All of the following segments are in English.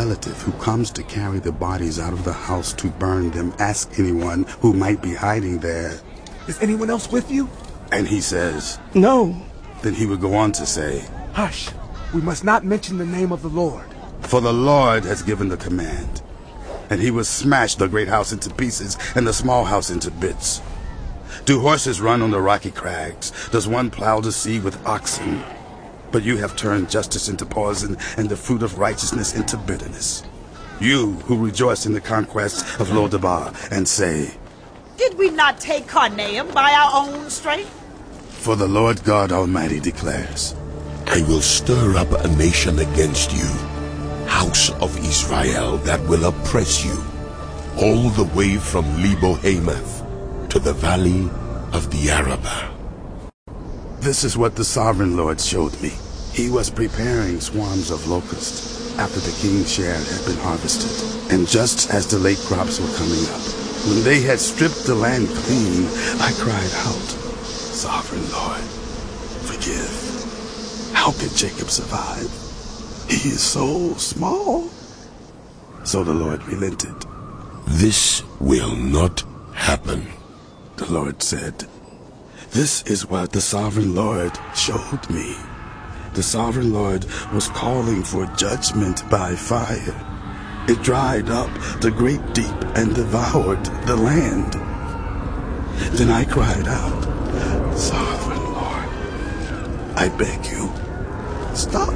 relative who comes to carry the bodies out of the house to burn them, ask anyone who might be hiding there. Is anyone else with you? And he says, No. Then he would go on to say, Hush, we must not mention the name of the Lord. For the Lord has given the command, and he will smash the great house into pieces and the small house into bits. Do horses run on the rocky crags? Does one plow the sea with oxen? But you have turned justice into poison and the fruit of righteousness into bitterness. You who rejoice in the conquests of Lodabar and say, Did we not take Carnaim by our own strength? For the Lord God Almighty declares, I will stir up a nation against you, house of Israel, that will oppress you, all the way from Lebo-Hamath to the valley of the Arabah. This is what the sovereign Lord showed me. He was preparing swarms of locusts after the king's share had been harvested. And just as the late crops were coming up, when they had stripped the land clean, I cried out, Sovereign Lord, forgive. How could Jacob survive? He is so small. So the Lord relented. This will not happen. The Lord said, This is what the sovereign Lord showed me. The sovereign Lord was calling for judgment by fire. It dried up the great deep and devoured the land. Then I cried out, Sovereign Lord, I beg you, stop.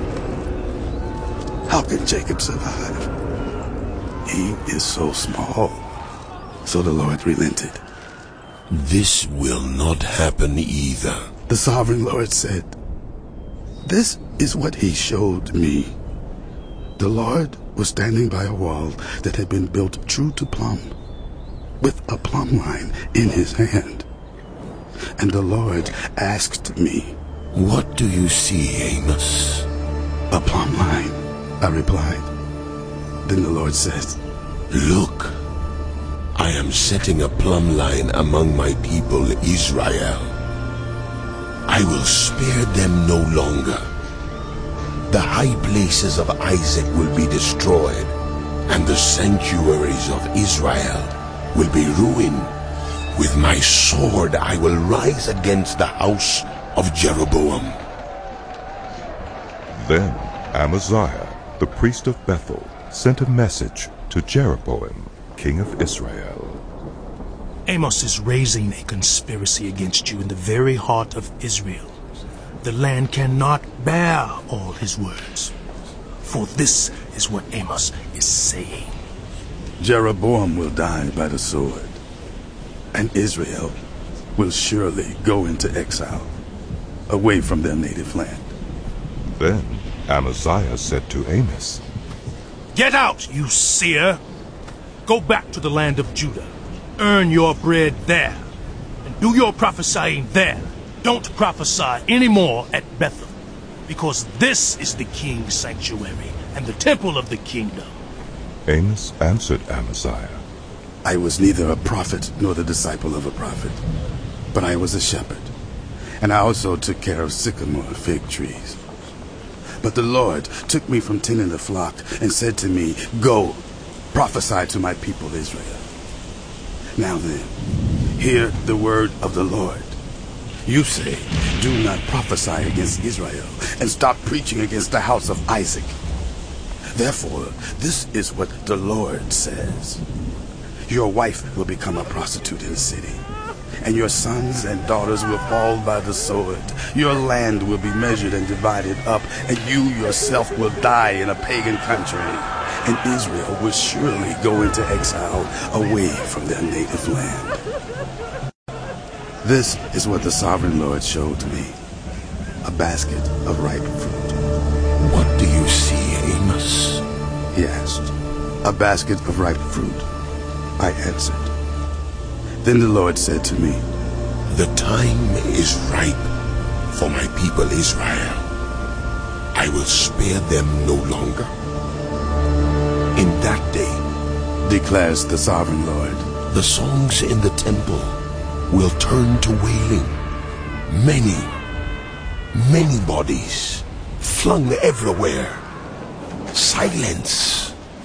How can Jacob survive? He is so small. So the Lord relented. This will not happen either. The sovereign Lord said, This is what he showed me. The Lord was standing by a wall that had been built true to plumb, with a plumb line in his hand. And the Lord asked me, What do you see, Amos? A plumb line, I replied. Then the Lord said, Look, I am setting a plumb line among my people Israel. I will spare them no longer. The high places of Isaac will be destroyed, and the sanctuaries of Israel will be ruined. With my sword I will rise against the house of Jeroboam. Then Amaziah, the priest of Bethel, sent a message to Jeroboam, king of Israel. Amos is raising a conspiracy against you in the very heart of Israel. The land cannot bear all his words. For this is what Amos is saying. Jeroboam will die by the sword, and Israel will surely go into exile, away from their native land. Then Amaziah said to Amos, Get out, you seer! Go back to the land of Judah. Earn your bread there, and do your prophesying there. Don't prophesy anymore at Bethel, because this is the king's sanctuary and the temple of the kingdom. Amos answered Amaziah, I was neither a prophet nor the disciple of a prophet, but I was a shepherd, and I also took care of sycamore fig trees. But the Lord took me from tending the flock and said to me, Go, prophesy to my people Israel. Now then, hear the word of the Lord. You say, Do not prophesy against Israel, and stop preaching against the house of Isaac. Therefore, this is what the Lord says. Your wife will become a prostitute in the city, and your sons and daughters will fall by the sword. Your land will be measured and divided up, and you yourself will die in a pagan country. And Israel will surely go into exile away from their native land. This is what the sovereign Lord showed me, a basket of ripe fruit. What do you see, Amos? He asked. A basket of ripe fruit, I answered. Then the Lord said to me, The time is ripe for my people Israel. I will spare them no longer. In that day, declares the sovereign Lord, the songs in the temple will turn to wailing. Many, many bodies flung everywhere. Silence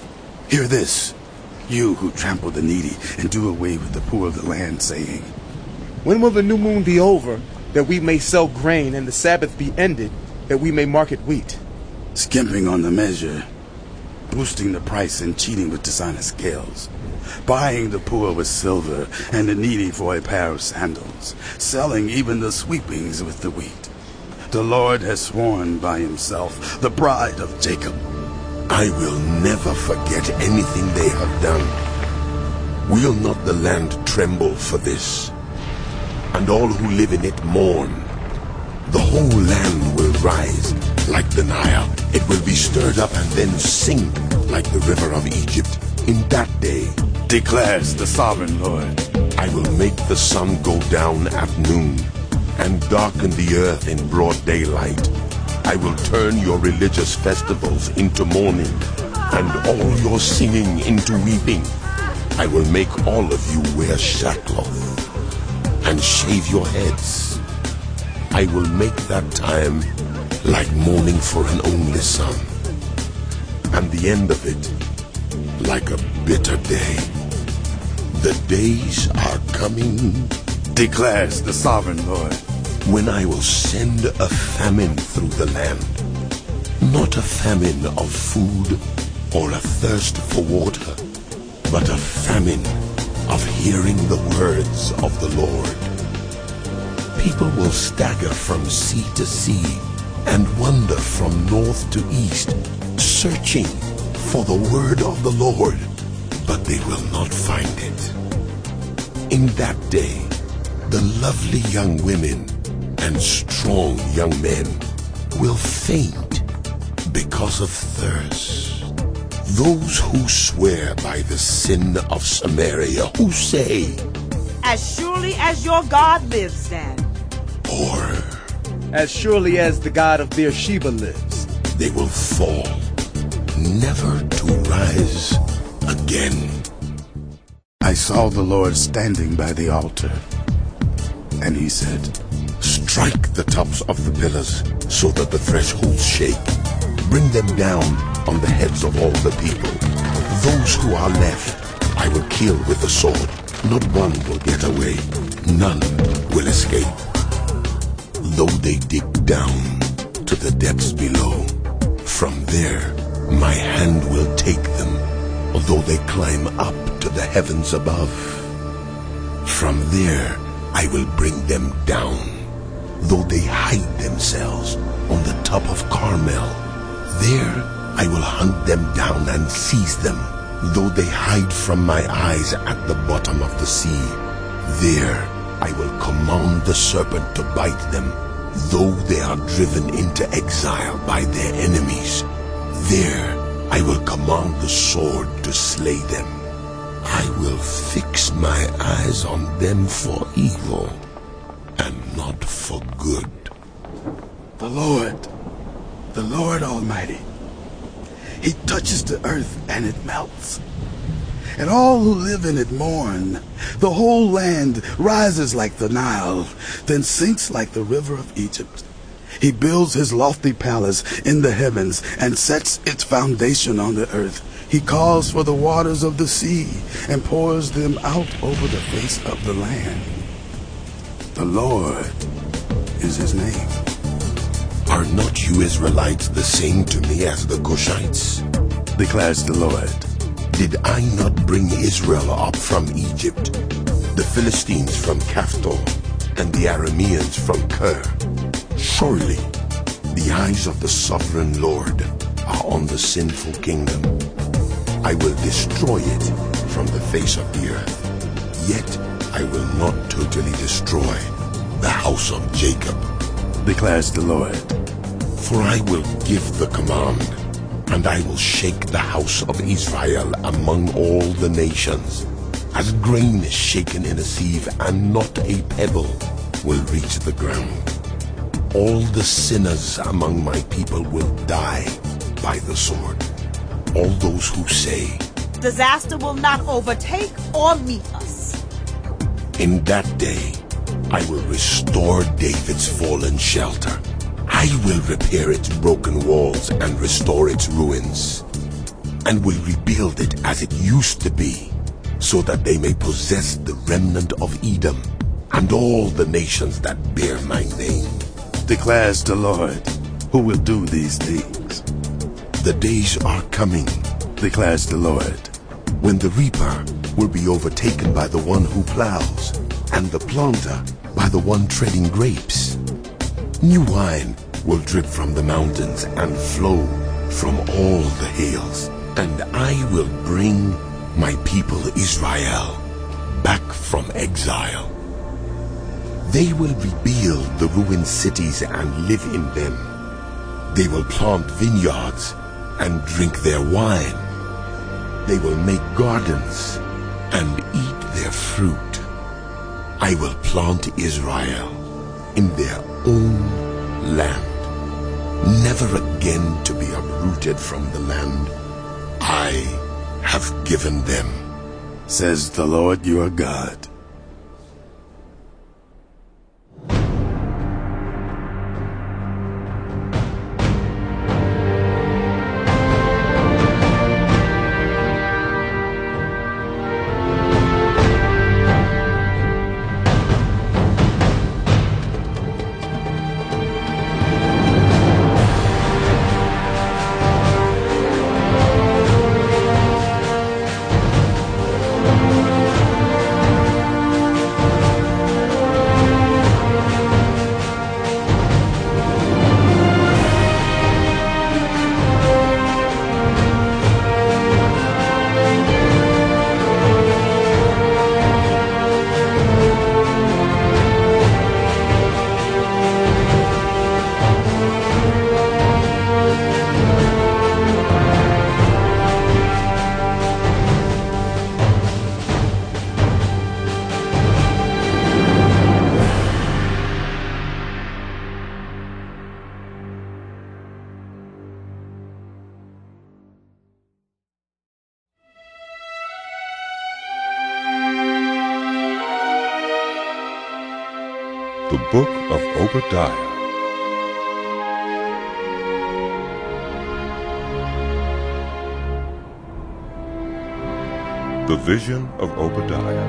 Hear this, you who trample the needy and do away with the poor of the land, saying, When will the new moon be over, that we may sell grain, and the Sabbath be ended, that we may market wheat? Skimping on the measure, boosting the price and cheating with dishonest scales, buying the poor with silver and the needy for a pair of sandals, selling even the sweepings with the wheat. The Lord has sworn by himself, the pride of Jacob. I will never forget anything they have done. Will not the land tremble for this? And all who live in it mourn. The whole land will rise like the Nile. It will be stirred up and then sink like the river of Egypt. In that day, declares the sovereign Lord, I will make the sun go down at noon and darken the earth in broad daylight. I will turn your religious festivals into mourning and all your singing into weeping. I will make all of you wear sackcloth and shave your heads. I will make that time like mourning for an only son, and the end of it like a bitter day. The days are coming, declares the sovereign Lord, when I will send a famine through the land, not a famine of food or a thirst for water, but a famine of hearing the words of the Lord. People will stagger from sea to sea and wander from north to east, searching for the word of the Lord, but they will not find it. In that day, the lovely young women and strong young men will faint because of thirst. Those who swear by the sin of Samaria, who say, As surely as your God lives, Dan. Or, As surely as the God of Beersheba lives, they will fall, never to rise again. I saw the Lord standing by the altar, and he said, Strike the tops of the pillars so that the thresholds shake. Bring them down on the heads of all the people. Those who are left I will kill with the sword. Not one will get away. None will escape. Though they dig down to the depths below, from there my hand will take them. Although they climb up to the heavens above, from there I will bring them down. Though they hide themselves on the top of Carmel, there I will hunt them down and seize them. Though they hide from my eyes at the bottom of the sea, there I will command the serpent to bite them. Though they are driven into exile by their enemies, there I will command the sword to slay them. I will fix my eyes on them for evil and not for good. The Lord Almighty, he touches the earth and it melts, and all who live in it mourn. The whole land rises like the Nile, then sinks like the river of Egypt. He builds his lofty palace in the heavens and sets its foundation on the earth. He calls for the waters of the sea and pours them out over the face of the land. The Lord is his name. Are not you Israelites the same to me as the Cushites? Declares the Lord. Did I not bring Israel up from Egypt, the Philistines from Caphtor, and the Arameans from Kir? Surely the eyes of the sovereign Lord are on the sinful kingdom. I will destroy it from the face of the earth. Yet I will not totally destroy the house of Jacob, declares the Lord. For I will give the command, and I will shake the house of Israel among all the nations, as grain is shaken in a sieve, and not a pebble will reach the ground. All the sinners among my people will die by the sword. All those who say, Disaster will not overtake or meet us. In that day, I will restore David's fallen shelter. I will repair its broken walls and restore its ruins. and will rebuild it as it used to be, so that they may possess the remnant of Edom and all the nations that bear my name. Declares the Lord, who will do these things. The days are coming, Declares the Lord, when the reaper will be overtaken by the one who plows, and the planter by the one treading grapes. New wine will drip from the mountains and flow from all the hills, and I will bring my people Israel back from exile. They will rebuild the ruined cities and live in them. They will plant vineyards and drink their wine. They will make gardens and eat their fruit. I will plant Israel in their own land, never again to be uprooted from the land I have given them, says the Lord your God. The Book of Obadiah. The Vision of Obadiah.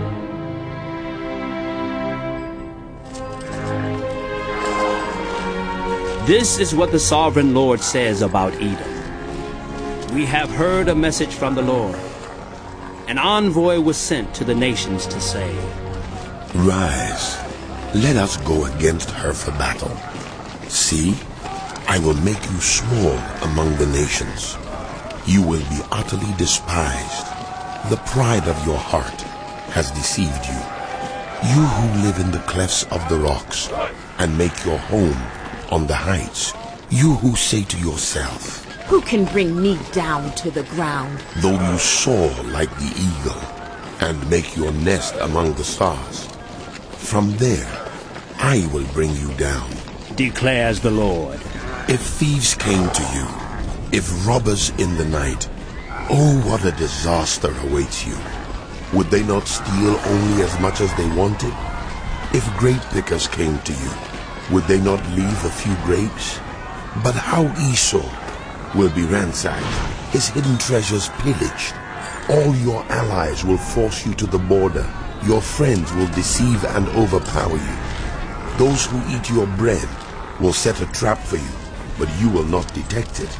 This is what the Sovereign Lord says about Edom. We have heard a message from the Lord. An envoy was sent to the nations to say, Rise, let us go against her for battle. See, I will make you small among the nations. You will be utterly despised. The pride of your heart has deceived you. You who live in the clefts of the rocks and make your home on the heights. You who say to yourself, Who can bring me down to the ground? Though you soar like the eagle and make your nest among the stars, from there I will bring you down, declares the Lord. If thieves came to you, if robbers in the night, oh, what a disaster awaits you. Would they not steal only as much as they wanted? If grape pickers came to you, would they not leave a few grapes? But how Esau will be ransacked, his hidden treasures pillaged. All your allies will force you to the border. Your friends will deceive and overpower you. Those who eat your bread will set a trap for you, but you will not detect it.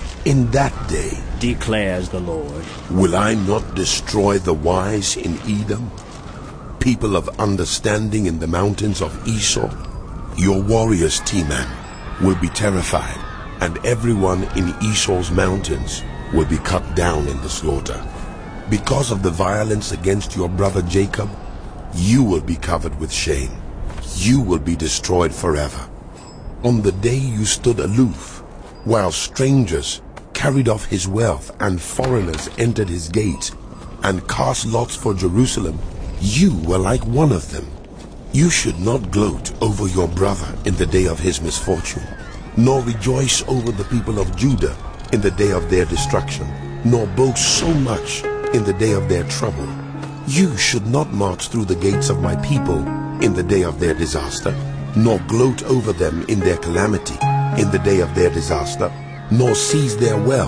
In that day, declares the Lord, will I not destroy the wise in Edom, people of understanding in the mountains of Esau? Your warriors, Teman, will be terrified, and everyone in Esau's mountains will be cut down in the slaughter. Because of the violence against your brother Jacob, you will be covered with shame. You will be destroyed forever. On the day you stood aloof, while strangers carried off his wealth and foreigners entered his gates and cast lots for Jerusalem, you were like one of them. You should not gloat over your brother in the day of his misfortune, nor rejoice over the people of Judah in the day of their destruction, nor boast so much in the day of their trouble. You should not march through the gates of my people in the day of their disaster, nor gloat over them in their calamity in the day of their disaster, nor seize their wealth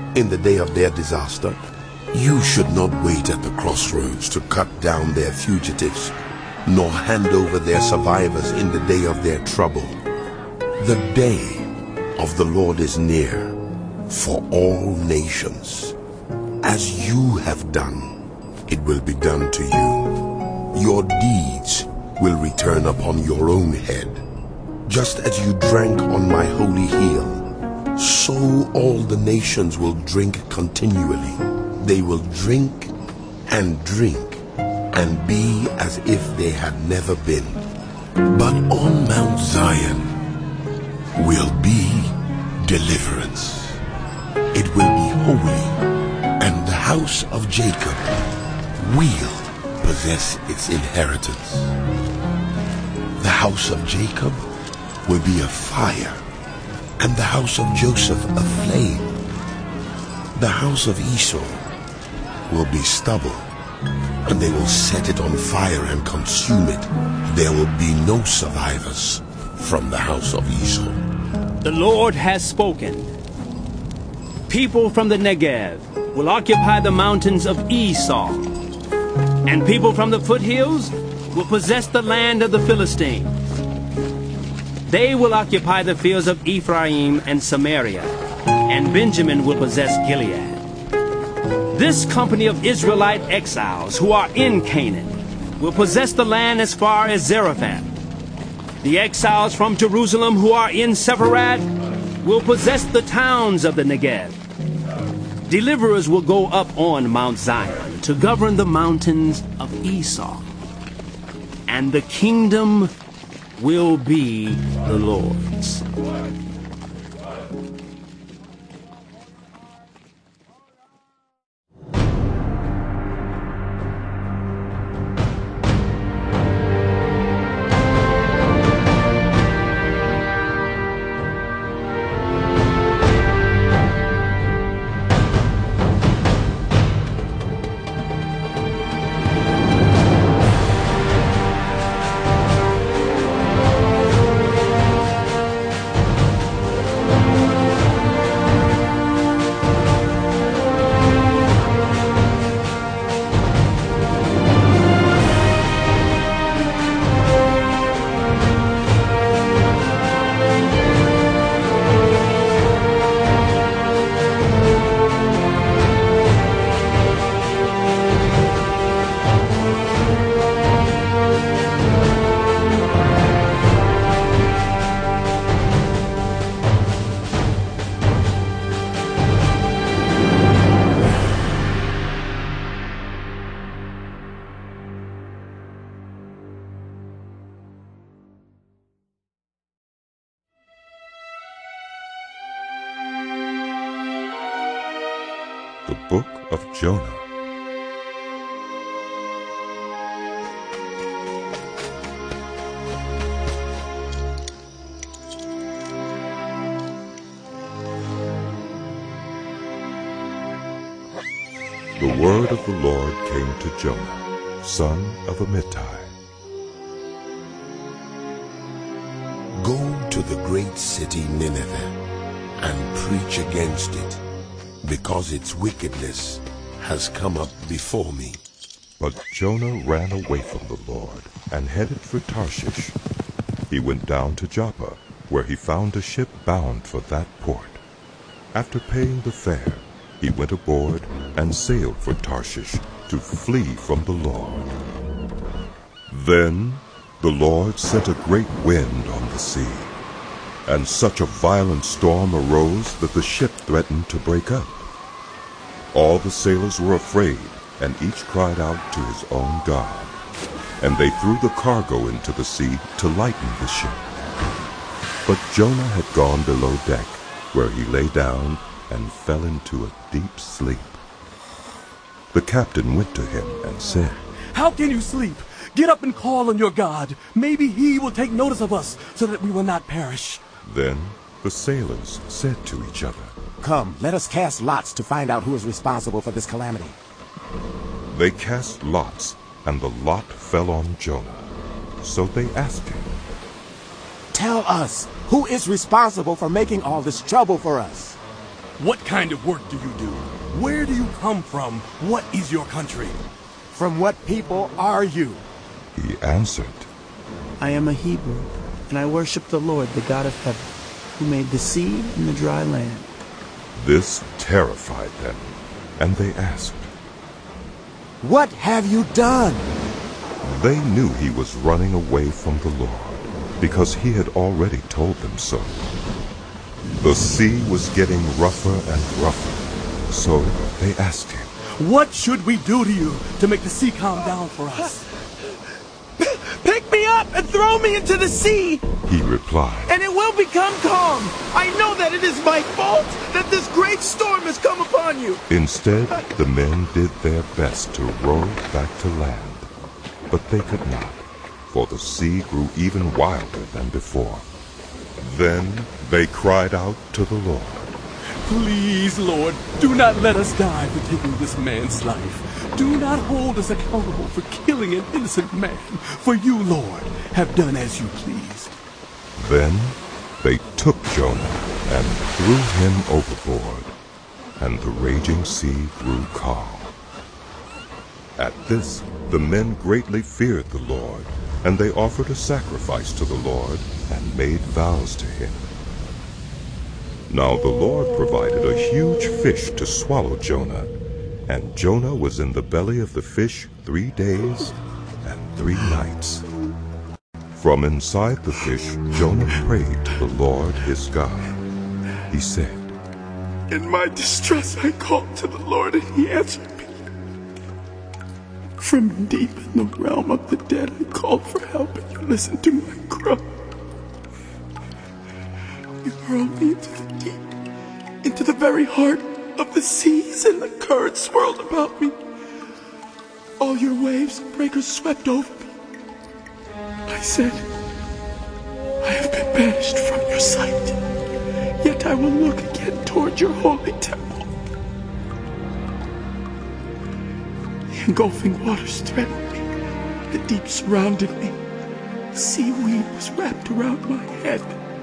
in the day of their disaster. You should not wait at the crossroads to cut down their fugitives, nor hand over their survivors in the day of their trouble. The day of the Lord is near for all nations. As you have done, it will be done to you. Your deeds will return upon your own head. Just as you drank on my holy hill, so all the nations will drink continually. They will drink and be as if they had never been. But on Mount Zion will be deliverance. It will be holy, and the house of Jacob will possess its inheritance. The house of Jacob will be a fire, and the house of Joseph a flame. The house of Esau will be stubble, and they will set it on fire and consume it. There will be no survivors from the house of Esau. The Lord has spoken. People from the Negev will occupy the mountains of Esau, and people from the foothills will possess the land of the Philistines. They will occupy the fields of Ephraim and Samaria, and Benjamin will possess Gilead. This company of Israelite exiles who are in Canaan will possess the land as far as Zarephath. The exiles from Jerusalem who are in Sepharad will possess the towns of the Negev. Deliverers will go up on Mount Zion to govern the mountains of Esau, and the kingdom will be the Lord's. The Book of Jonah. The word of the Lord came to Jonah, son of Amittai. Go to the great city Nineveh and preach against it, because its wickedness has come up before me. But Jonah ran away from the Lord and headed for Tarshish. He went down to Joppa, where he found a ship bound for that port. After paying the fare, he went aboard and sailed for Tarshish to flee from the Lord. Then the Lord sent a great wind on the sea, and such a violent storm arose that the ship threatened to break up. All the sailors were afraid, and each cried out to his own God. And they threw the cargo into the sea to lighten the ship. But Jonah had gone below deck, where he lay down and fell into a deep sleep. The captain went to him and said, "How can you sleep? Get up and call on your God. Maybe he will take notice of us, so that we will not perish." Then the sailors said to each other, "Come, let us cast lots to find out who is responsible for this calamity." They cast lots, and the lot fell on Jonah. So they asked him, "Tell us, who is responsible for making all this trouble for us?" What kind of work do you do? Where do you come from? What is your country? From what people are you? He answered, I am a Hebrew, and I worship the Lord, the God of heaven, who made the sea and the dry land. This terrified them, and they asked, What have you done? They knew he was running away from the Lord, because he had already told them so. The sea was getting rougher and rougher, so they asked him, What should we do to you to make the sea calm down for us? Pick me up and throw me into the sea, he replied, and it will become calm. I know that it is my fault that this great storm has come upon you. Instead, the men did their best to row back to land, but they could not, for the sea grew even wilder than before. Then they cried out to the Lord, Please, Lord, do not let us die for taking this man's life. Do not hold us accountable for killing an innocent man, for you, Lord, have done as you pleased. Then they took Jonah and threw him overboard, and the raging sea grew calm. At this, the men greatly feared the Lord, and they offered a sacrifice to the Lord and made vows to him. Now the Lord provided a huge fish to swallow Jonah, and Jonah was in the belly of the fish 3 days and 3 nights. From inside the fish, Jonah prayed to the Lord his God. He said, In my distress I called to the Lord, and he answered me. From deep in the realm of the dead I called for help, and you listened to my cry. You hurled me into the deep, into the very heart of the seas, and the currents swirled about me. All your waves and breakers swept over me. I said, I have been banished from your sight, yet I will look again toward your holy temple. The engulfing waters threatened me, the deep surrounded me, seaweed was wrapped around my head.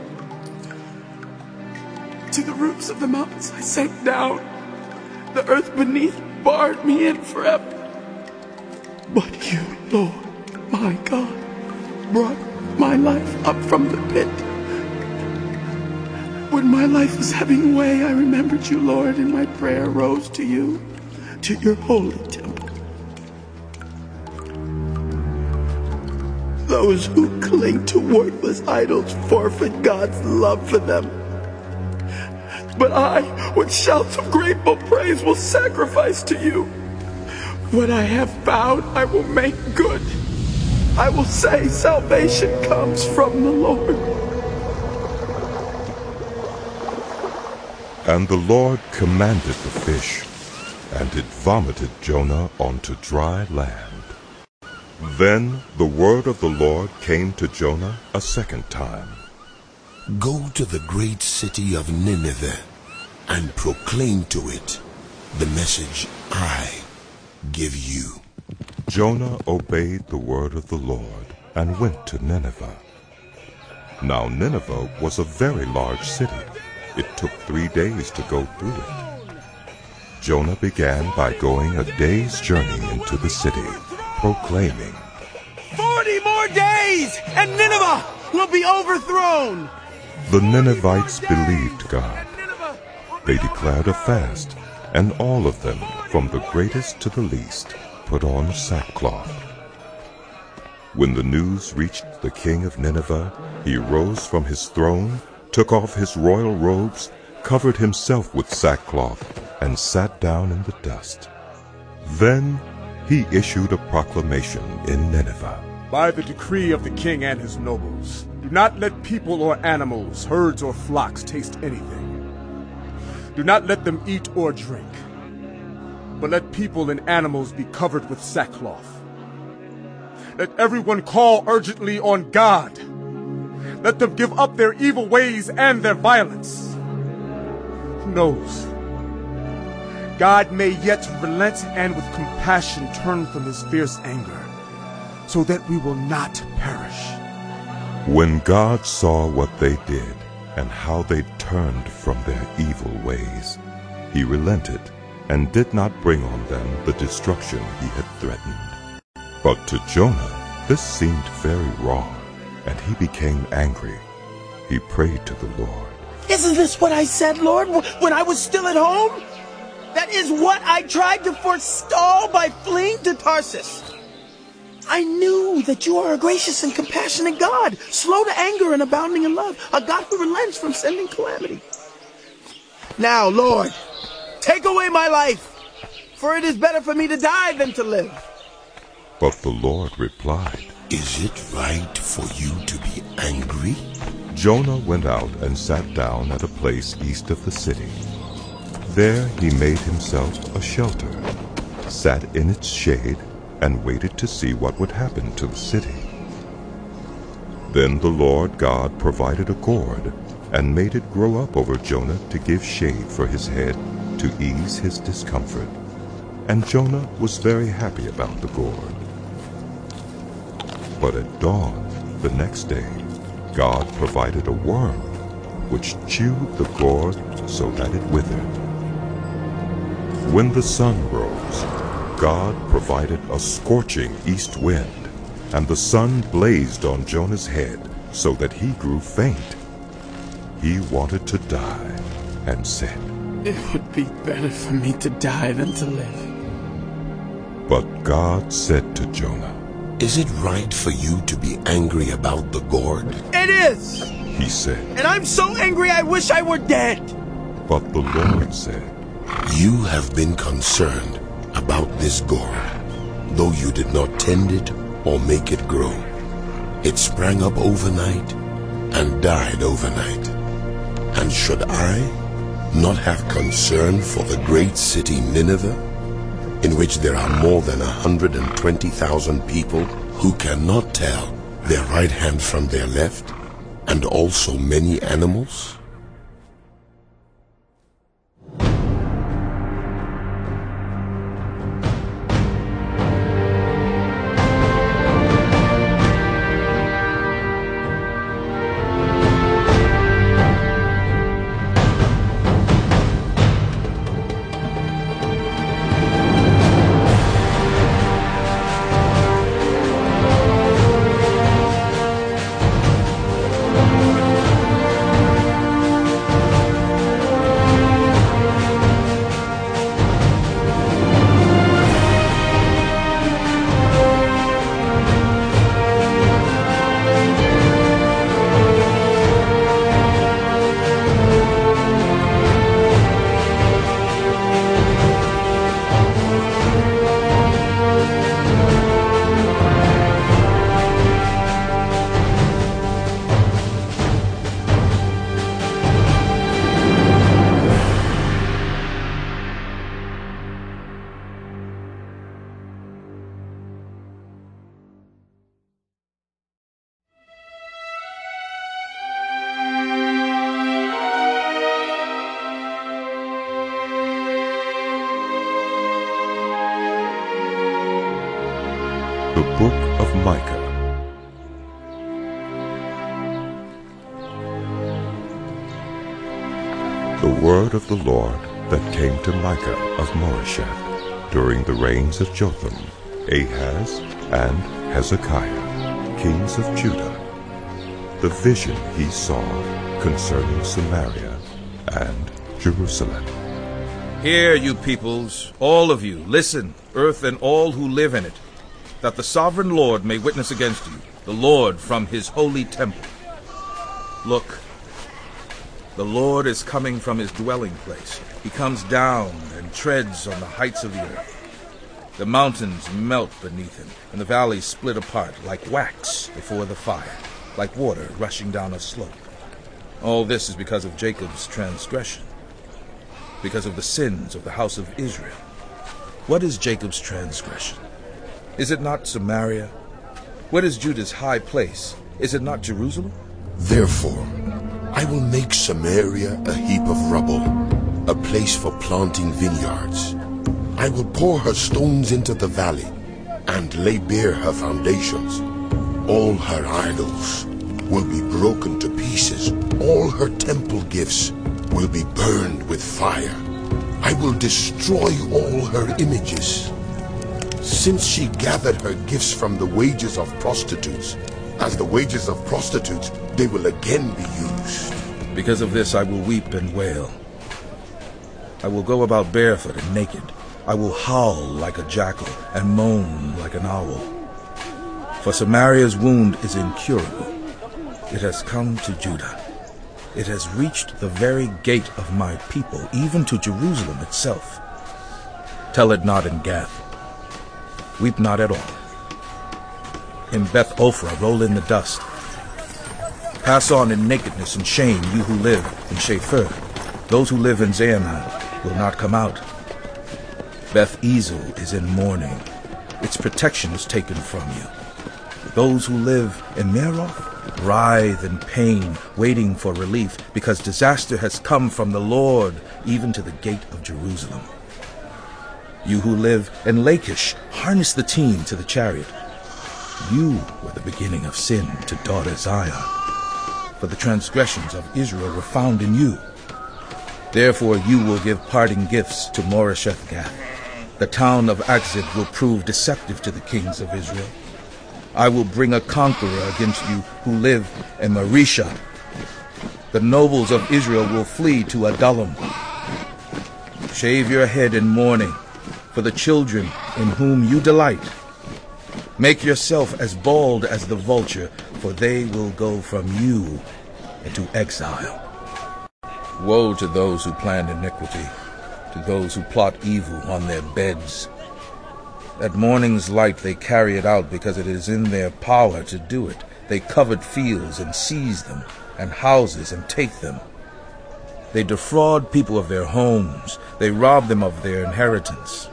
To the roots of the mountains I sank down. The earth beneath barred me in forever. But you, Lord, my God, brought my life up from the pit. When my life was ebbing away, I remembered you, Lord, and my prayer rose to you, to your holy temple. Those who cling to worthless idols forfeit God's love for them. But I, with shouts of grateful praise, will sacrifice to you. What I have found, I will make good. I will say salvation comes from the Lord. And the Lord commanded the fish, and it vomited Jonah onto dry land. Then the word of the Lord came to Jonah a second time. Go to the great city of Nineveh and proclaim to it the message I give you. Jonah obeyed the word of the Lord and went to Nineveh. Now Nineveh was a very large city. It took 3 days to go through it. Jonah began by going a day's journey into the city, proclaiming, 40 more days, and Nineveh will be overthrown. The Ninevites believed God. They declared a fast, and all of them, from the greatest to the least, put on sackcloth. When the news reached the king of Nineveh, he rose from his throne, took off his royal robes, covered himself with sackcloth, and sat down in the dust. Then he issued a proclamation in Nineveh. By the decree of the king and his nobles, do not let people or animals, herds or flocks taste anything. Do not let them eat or drink, but let people and animals be covered with sackcloth. Let everyone call urgently on God. Let them give up their evil ways and their violence. Who knows? God may yet relent and with compassion turn from his fierce anger, so that we will not perish. When God saw what they did, and how they turned from their evil ways, he relented and did not bring on them the destruction he had threatened. But to Jonah this seemed very wrong, and he became angry. He prayed to the Lord. Isn't this what I said, Lord, when I was still at home? That is what I tried to forestall by fleeing to Tarsus. I knew that you are a gracious and compassionate God, slow to anger and abounding in love, a God who relents from sending calamity. Now, Lord, take away my life, for it is better for me to die than to live. But the Lord replied, Is it right for you to be angry? Jonah went out and sat down at a place east of the city. There he made himself a shelter, sat in its shade, and waited to see what would happen to the city. Then the Lord God provided a gourd, and made it grow up over Jonah to give shade for his head, to ease his discomfort. And Jonah was very happy about the gourd. But at dawn the next day, God provided a worm, which chewed the gourd so that it withered. When the sun rose, God provided a scorching east wind, and the sun blazed on Jonah's head so that he grew faint. He wanted to die and said, It would be better for me to die than to live. But God said to Jonah, Is it right for you to be angry about the gourd? It is, he said. And I'm so angry I wish I were dead. But the Lord said, You have been concerned about this gourd, though you did not tend it or make it grow. It sprang up overnight and died overnight. And should I not have concern for the great city Nineveh, in which there are more than 120,000 people who cannot tell their right hand from their left, and also many animals? The Book of Micah. The word of the Lord that came to Micah of Moresheth during the reigns of Jotham, Ahaz, and Hezekiah, kings of Judah, the vision he saw concerning Samaria and Jerusalem. Hear, you peoples, all of you, listen, earth and all who live in it, that the sovereign Lord may witness against you, the Lord from his holy temple. Look, the Lord is coming from his dwelling place. He comes down and treads on the heights of the earth. The mountains melt beneath him, and the valleys split apart like wax before the fire, like water rushing down a slope. All this is because of Jacob's transgression, because of the sins of the house of Israel. What is Jacob's transgression? Is it not Samaria? What is Judah's high place? Is it not Jerusalem? Therefore, I will make Samaria a heap of rubble, a place for planting vineyards. I will pour her stones into the valley, and lay bare her foundations. All her idols will be broken to pieces. All her temple gifts will be burned with fire. I will destroy all her images. Since she gathered her gifts from the wages of prostitutes, as the wages of prostitutes, they will again be used. Because of this I will weep and wail. I will go about barefoot and naked. I will howl like a jackal and moan like an owl. For Samaria's wound is incurable. It has come to Judah. It has reached the very gate of my people, even to Jerusalem itself. Tell it not in Gath. Weep not at all. In Beth Ophrah roll in the dust. Pass on in nakedness and shame, you who live in Shapher. Those who live in Zaanah will not come out. Beth Ezel is in mourning. Its protection is taken from you. Those who live in Meroth writhe in pain, waiting for relief, because disaster has come from the Lord, even to the gate of Jerusalem. You who live in Lachish, harness the team to the chariot. You were the beginning of sin to daughter Zion, for the transgressions of Israel were found in you. Therefore you will give parting gifts to Moresheth-Gath. The town of Akzib will prove deceptive to the kings of Israel. I will bring a conqueror against you who live in Marisha. The nobles of Israel will flee to Adullam. Shave your head in mourning for the children in whom you delight. Make yourself as bald as the vulture, for they will go from you into exile. Woe to those who plan iniquity, to those who plot evil on their beds. At morning's light they carry it out because it is in their power to do it. They covet fields and seize them, and houses and take them. They defraud people of their homes. They rob them of their inheritance.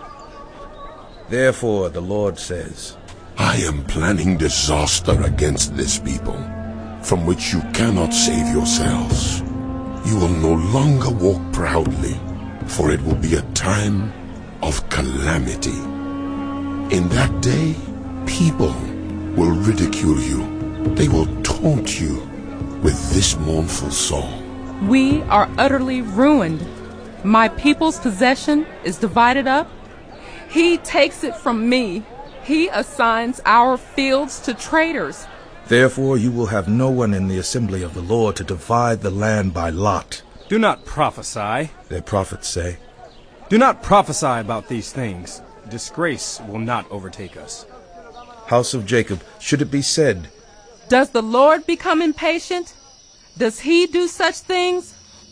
Therefore the Lord says, I am planning disaster against this people, from which you cannot save yourselves. You will no longer walk proudly, for it will be a time of calamity. In that day, people will ridicule you. They will taunt you with this mournful song. We are utterly ruined. My people's possession is divided up. He takes it from me. He assigns our fields to traitors. Therefore you will have no one in the assembly of the Lord to divide the land by lot. Do not prophesy, their prophets say. Do not prophesy about these things. Disgrace will not overtake us. House of Jacob, should it be said, does the Lord become impatient? Does he do such things?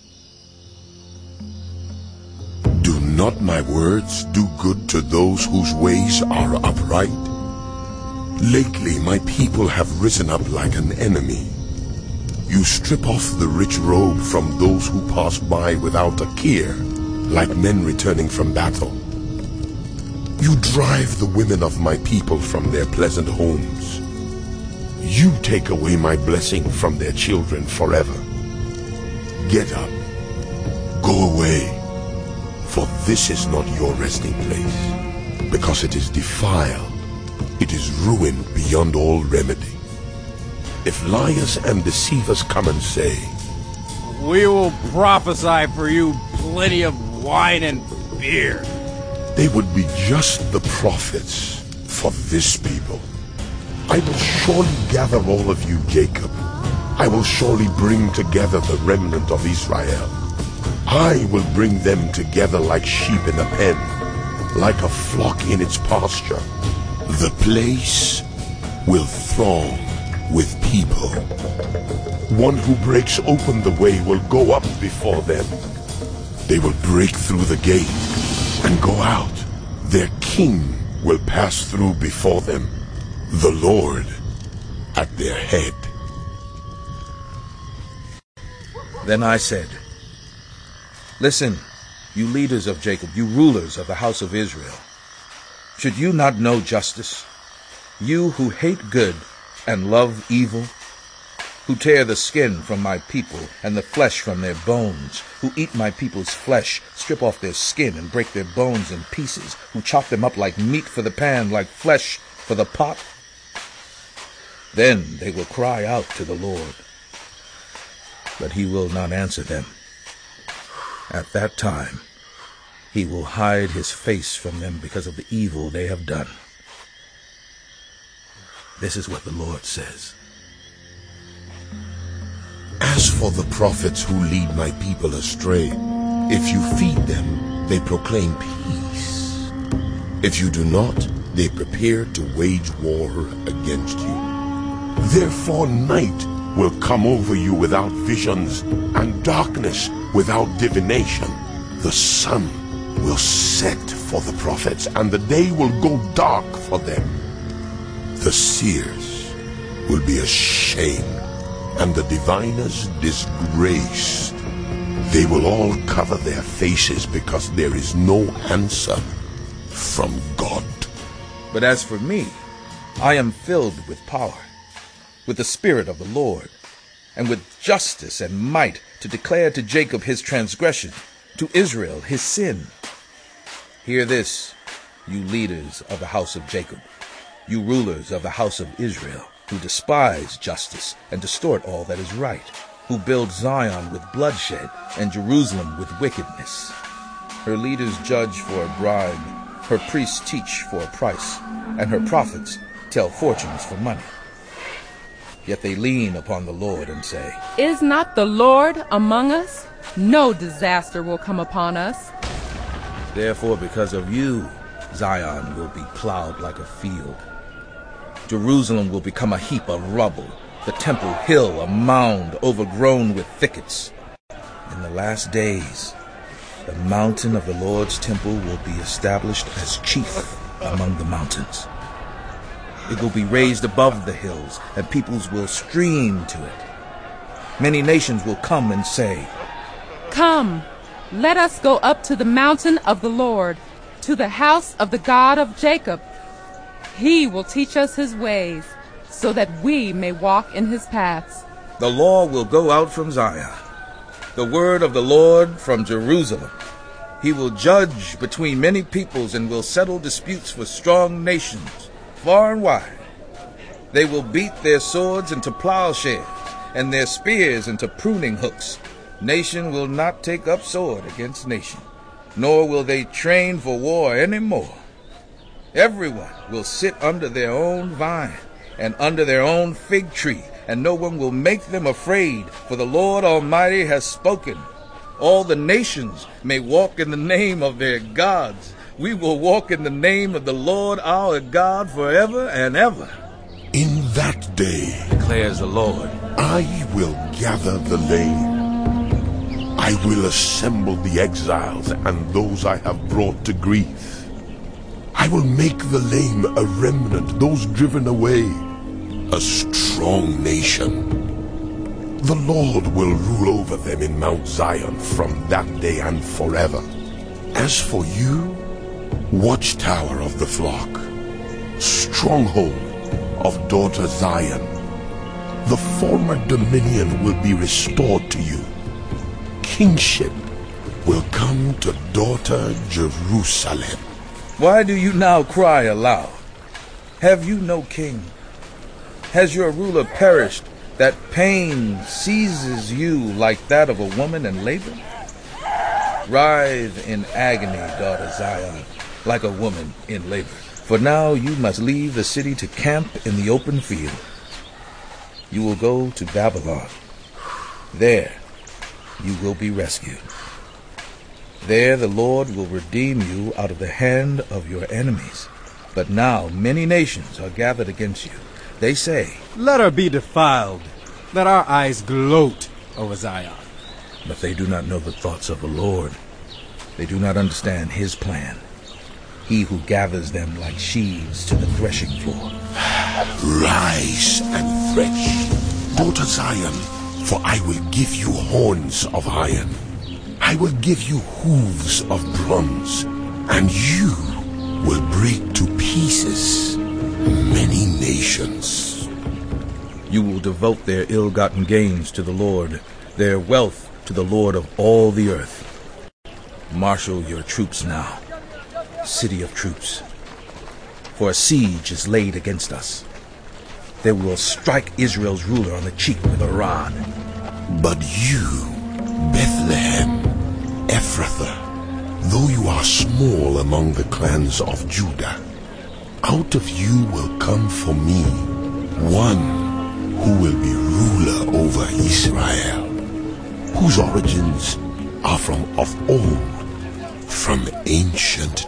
Do not my words do good to those whose ways are upright? Lately my people have risen up like an enemy. You strip off the rich robe from those who pass by without a care, like men returning from battle. You drive the women of my people from their pleasant homes. You take away my blessing from their children forever. Get up, go away, for this is not your resting place, because it is defiled. It is ruined beyond all remedy. If liars and deceivers come and say, we will prophesy for you plenty of wine and beer, they would be just the prophets for this people. I will surely gather all of you, Jacob. I will surely bring together the remnant of Israel. I will bring them together like sheep in a pen, like a flock in its pasture. The place will throng with people. One who breaks open the way will go up before them. They will break through the gate and go out. Their king will pass through before them, the Lord at their head. Then I said, listen, you leaders of Jacob, you rulers of the house of Israel. Should you not know justice? You who hate good and love evil, who tear the skin from my people and the flesh from their bones, who eat my people's flesh, strip off their skin and break their bones in pieces, who chop them up like meat for the pan, like flesh for the pot. Then they will cry out to the Lord, but he will not answer them. At that time, he will hide his face from them because of the evil they have done. This is what the Lord says. As for the prophets who lead my people astray, if you feed them, they proclaim peace. If you do not, they prepare to wage war against you. Therefore night will come over you without visions, and darkness without divination. The sun will set for the prophets, and the day will go dark for them. The seers will be ashamed, and the diviners disgraced. They will all cover their faces because there is no answer from God. But as for me, I am filled with power, with the Spirit of the Lord, and with justice and might to declare to Jacob his transgression, to Israel his sin. Hear this, you leaders of the house of Jacob, you rulers of the house of Israel, who despise justice and distort all that is right, who build Zion with bloodshed and Jerusalem with wickedness. Her leaders judge for a bribe, her priests teach for a price, and her prophets tell fortunes for money. Yet they lean upon the Lord and say, Is not the Lord among us? No disaster will come upon us. Therefore, because of you, Zion will be plowed like a field. Jerusalem will become a heap of rubble, the temple hill a mound overgrown with thickets. In the last days, the mountain of the Lord's temple will be established as chief among the mountains. It will be raised above the hills, and peoples will stream to it. Many nations will come and say, Come, let us go up to the mountain of the Lord, to the house of the God of Jacob. He will teach us his ways, so that we may walk in his paths. The law will go out from Zion, the word of the Lord from Jerusalem. He will judge between many peoples and will settle disputes for strong nations, far and wide. They will beat their swords into plowshares and their spears into pruning hooks. Nation will not take up sword against nation, nor will they train for war any more. Everyone will sit under their own vine and under their own fig tree, and no one will make them afraid, for the Lord Almighty has spoken. All the nations may walk in the name of their gods. We will walk in the name of the Lord our God forever and ever. In that day, declares the Lord, I will gather the lame. I will assemble the exiles and those I have brought to grief. I will make the lame a remnant, those driven away, a strong nation. The Lord will rule over them in Mount Zion from that day and forever. As for you, watchtower of the flock, stronghold of daughter Zion, the former dominion will be restored to you. Kingship will come to daughter Jerusalem. Why do you now cry aloud? Have you no king? Has your ruler perished, that pain seizes you like that of a woman in labor? Writhe in agony, daughter Zion, like a woman in labor. For now you must leave the city to camp in the open field. You will go to Babylon. There you will be rescued. There the Lord will redeem you out of the hand of your enemies. But now many nations are gathered against you. They say, Let her be defiled. Let our eyes gloat over Zion. But they do not know the thoughts of the Lord. They do not understand his plan. He who gathers them like sheaves to the threshing floor. Rise and thresh, daughter Zion, for I will give you horns of iron. I will give you hooves of bronze, and you will break to pieces many nations. You will devote their ill-gotten gains to the Lord, their wealth to the Lord of all the earth. Marshal your troops now, city of troops, for a siege is laid against us. they will strike Israel's ruler on the cheek with a rod. But you, Bethlehem, Ephrathah, though you are small among the clans of Judah, out of you will come for me one who will be ruler over Israel, whose origins are from of old, from ancient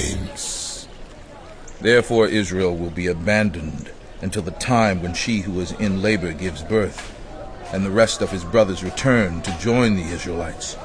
times. Therefore Israel will be abandoned until the time when she who is in labor gives birth, and the rest of his brothers return to join the Israelites.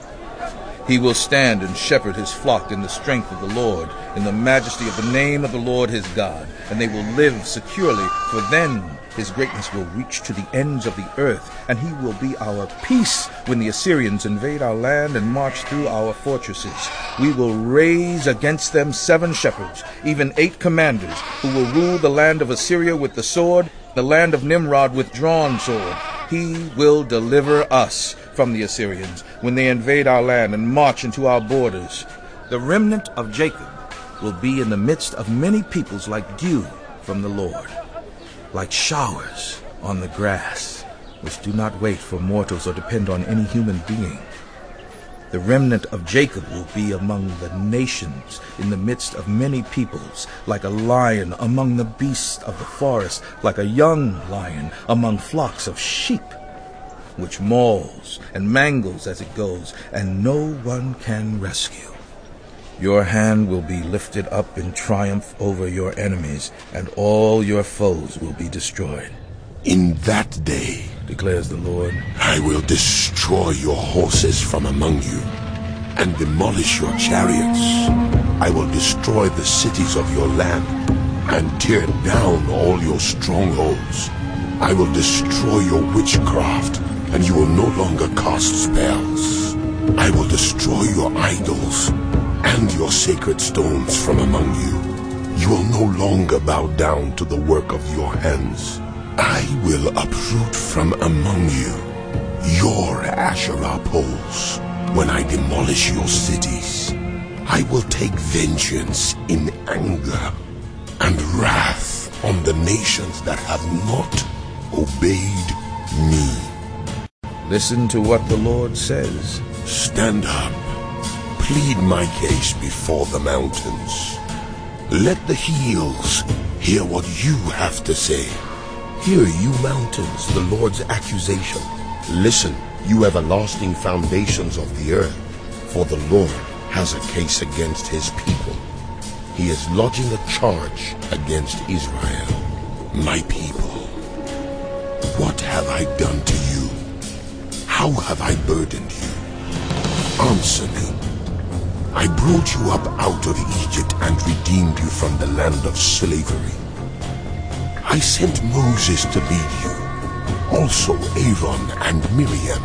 He will stand and shepherd his flock in the strength of the Lord, in the majesty of the name of the Lord his God, and they will live securely, for then his greatness will reach to the ends of the earth, and he will be our peace when the Assyrians invade our land and march through our fortresses. We will raise against them 7 shepherds, even 8 commanders, who will rule the land of Assyria with the sword, the land of Nimrod with drawn sword. He will deliver us from the Assyrians when they invade our land and march into our borders. The remnant of Jacob will be in the midst of many peoples like dew from the Lord, like showers on the grass, which do not wait for mortals or depend on any human being. The remnant of Jacob will be among the nations in the midst of many peoples, like a lion among the beasts of the forest, like a young lion among flocks of sheep, which mauls and mangles as it goes, and no one can rescue. Your hand will be lifted up in triumph over your enemies, and all your foes will be destroyed. In that day, declares the Lord, I will destroy your horses from among you, and demolish your chariots. I will destroy the cities of your land, and tear down all your strongholds. I will destroy your witchcraft, and you will no longer cast spells. I will destroy your idols and your sacred stones from among you. You will no longer bow down to the work of your hands. I will uproot from among you your Asherah poles when I demolish your cities. I will take vengeance in anger and wrath on the nations that have not obeyed me. Listen to what the Lord says. Stand up. Plead my case before the mountains. Let the hills hear what you have to say. Hear, you mountains, the Lord's accusation. Listen, you everlasting foundations of the earth, for the Lord has a case against his people. He is lodging a charge against Israel. My people, what have I done to you? How have I burdened you? Answer me. I brought you up out of Egypt and redeemed you from the land of slavery. I sent Moses to lead you, also Aaron and Miriam.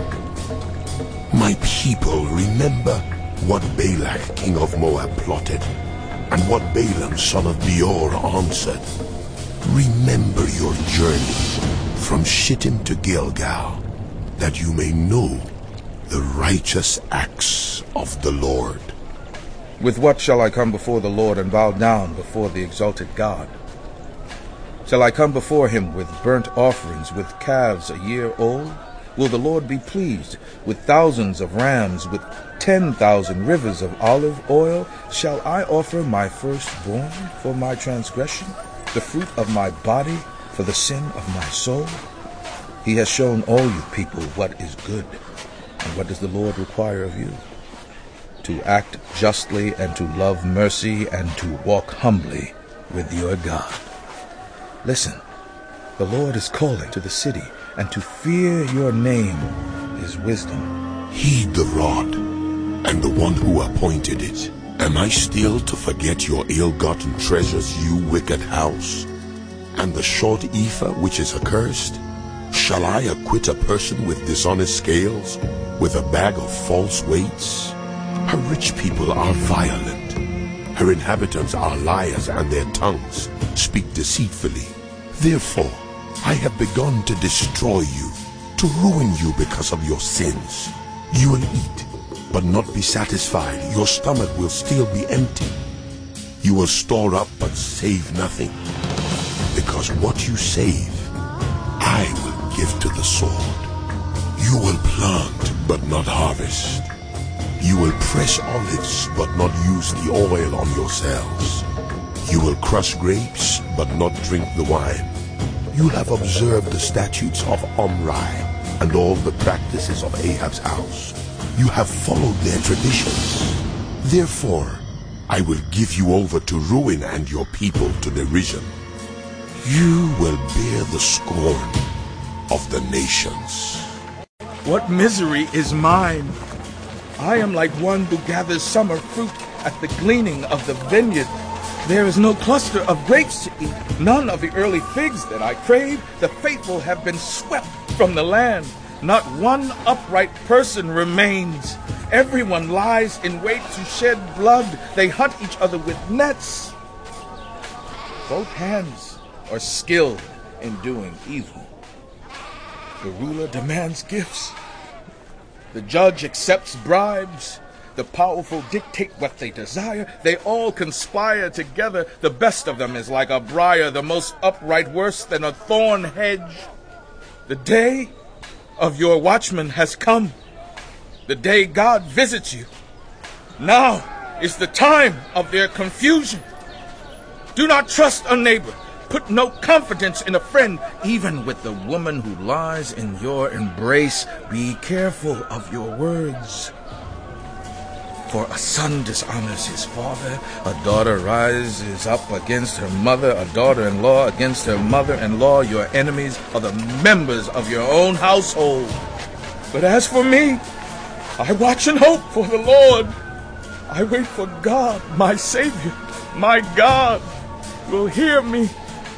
My people, remember what Balak, king of Moab, plotted, and what Balaam, son of Beor, answered. Remember your journey from Shittim to Gilgal, that you may know the righteous acts of the Lord. With what shall I come before the Lord and bow down before the exalted God? Shall I come before him with burnt offerings, with calves a year old? Will the Lord be pleased with thousands of rams, with 10,000 rivers of olive oil? Shall I offer my firstborn for my transgression, the fruit of my body for the sin of my soul? He has shown all you people what is good. And what does the Lord require of you? To act justly and to love mercy and to walk humbly with your God. Listen, the Lord is calling to the city, and to fear your name is wisdom. Heed the rod and the one who appointed it. Am I still to forget your ill-gotten treasures, you wicked house, and the short ephah which is accursed? Shall I acquit a person with dishonest scales, with a bag of false weights? Her rich people are violent. Her inhabitants are liars, and their tongues speak deceitfully. Therefore, I have begun to destroy you, to ruin you because of your sins. You will eat, but not be satisfied. Your stomach will still be empty. You will store up, but save nothing, because what you save I will give to the sword. You will plant, but not harvest. You will press olives, but not use the oil on yourselves. You will crush grapes, but not drink the wine. You have observed the statutes of Omri and all the practices of Ahab's house. You have followed their traditions. Therefore, I will give you over to ruin and your people to derision. You will bear the scorn of the nations. What misery is mine! I am like one who gathers summer fruit at the gleaning of the vineyard. There is no cluster of grapes to eat, none of the early figs that I crave. The faithful have been swept from the land. Not one upright person remains. Everyone lies in wait to shed blood. They hunt each other with nets. Both hands are skilled in doing evil. The ruler demands gifts. The judge accepts bribes. The powerful dictate what they desire. They all conspire together. The best of them is like a briar, the most upright worse than a thorn hedge. The day of your watchman has come. The day God visits you. Now is the time of their confusion. Do not trust a neighbor. Put no confidence in a friend, even with the woman who lies in your embrace. Be careful of your words. For a son dishonors his father, a daughter rises up against her mother, a daughter-in-law against her mother-in-law. Your enemies are the members of your own household. But as for me, I watch and hope for the Lord. I wait for God, my Savior. My God will hear me.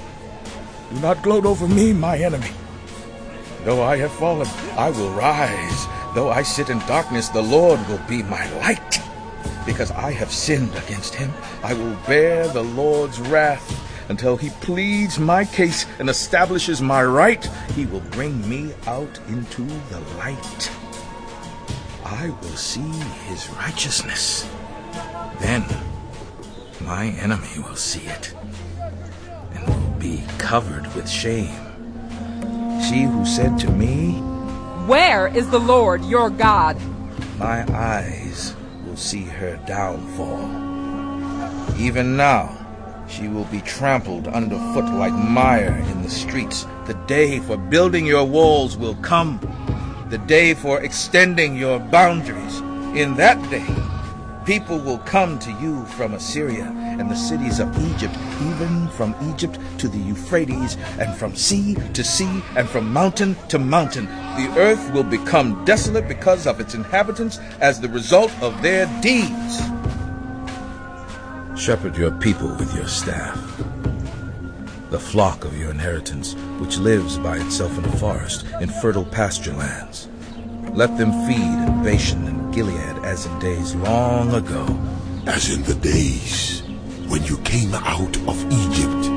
Do not gloat over me, my enemy. Though I have fallen, I will rise. Though I sit in darkness, the Lord will be my light. Because I have sinned against him, I will bear the Lord's wrath. Until he pleads my case and establishes my right, he will bring me out into the light. I will see his righteousness. Then my enemy will see it and will be covered with shame. She who said to me, "Where is the Lord your God?" My eyes will see her downfall. Even now she will be trampled underfoot like mire in the streets. The day for building your walls will come. The day for extending your boundaries. In that day, people will come to you from Assyria and the cities of Egypt, even from Egypt to the Euphrates, and from sea to sea, and from mountain to mountain. The earth will become desolate because of its inhabitants as the result of their deeds. Shepherd your people with your staff, the flock of your inheritance, which lives by itself in the forest, in fertile pasture lands. Let them feed in Bashan and Gilead as in days long ago. As in the days when you came out of Egypt,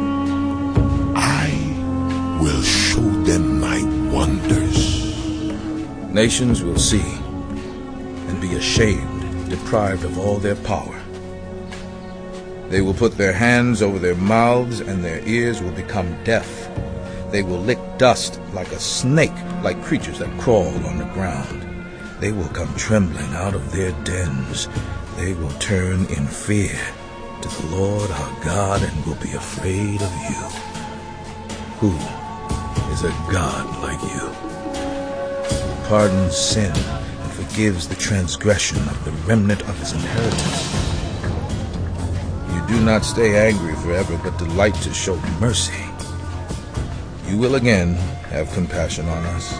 I will show them my wonders. Nations will see and be ashamed, deprived of all their power. They will put their hands over their mouths, and their ears will become deaf. They will lick dust like a snake, like creatures that crawl on the ground. They will come trembling out of their dens. They will turn in fear to the Lord our God and will be afraid of you. Who is a God like you, who pardons sin and forgives the transgression of the remnant of his inheritance? You do not stay angry forever, but delight to show mercy. You will again have compassion on us.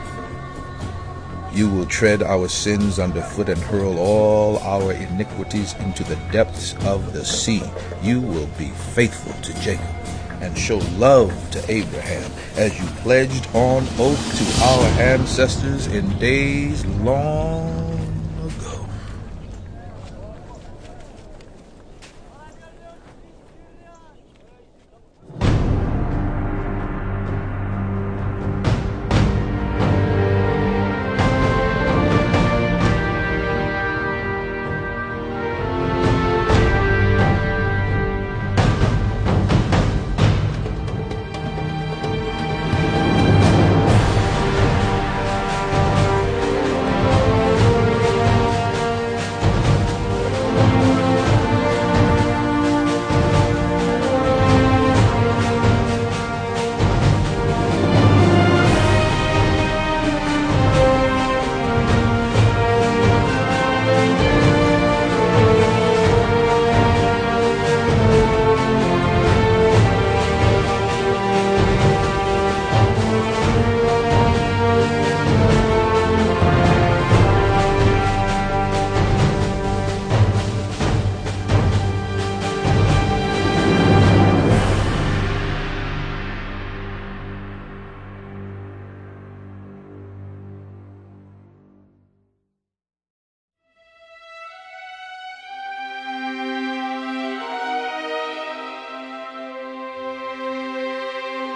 You will tread our sins underfoot and hurl all our iniquities into the depths of the sea. You will be faithful to Jacob and show love to Abraham, as you pledged on oath to our ancestors in days long ago.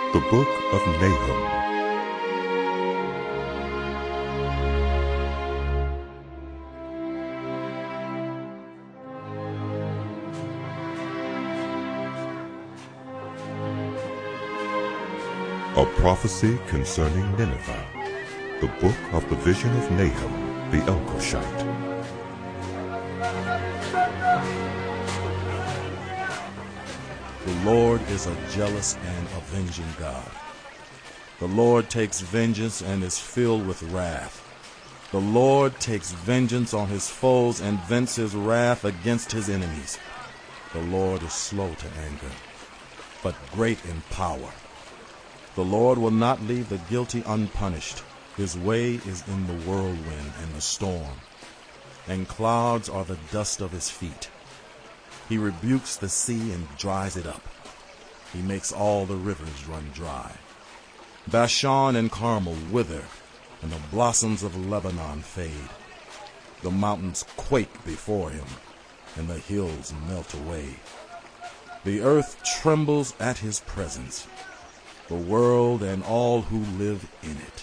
The Book of Nahum. A prophecy concerning Nineveh. The book of the vision of Nahum the Elkoshite. The Lord is a jealous and avenging God. The Lord takes vengeance and is filled with wrath. The Lord takes vengeance on his foes and vents his wrath against his enemies. The Lord is slow to anger, but great in power. The Lord will not leave the guilty unpunished. His way is in the whirlwind and the storm, and clouds are the dust of his feet. He rebukes the sea and dries it up. He makes all the rivers run dry. Bashan and Carmel wither, and the blossoms of Lebanon fade. The mountains quake before him, and the hills melt away. The earth trembles at his presence, the world and all who live in it.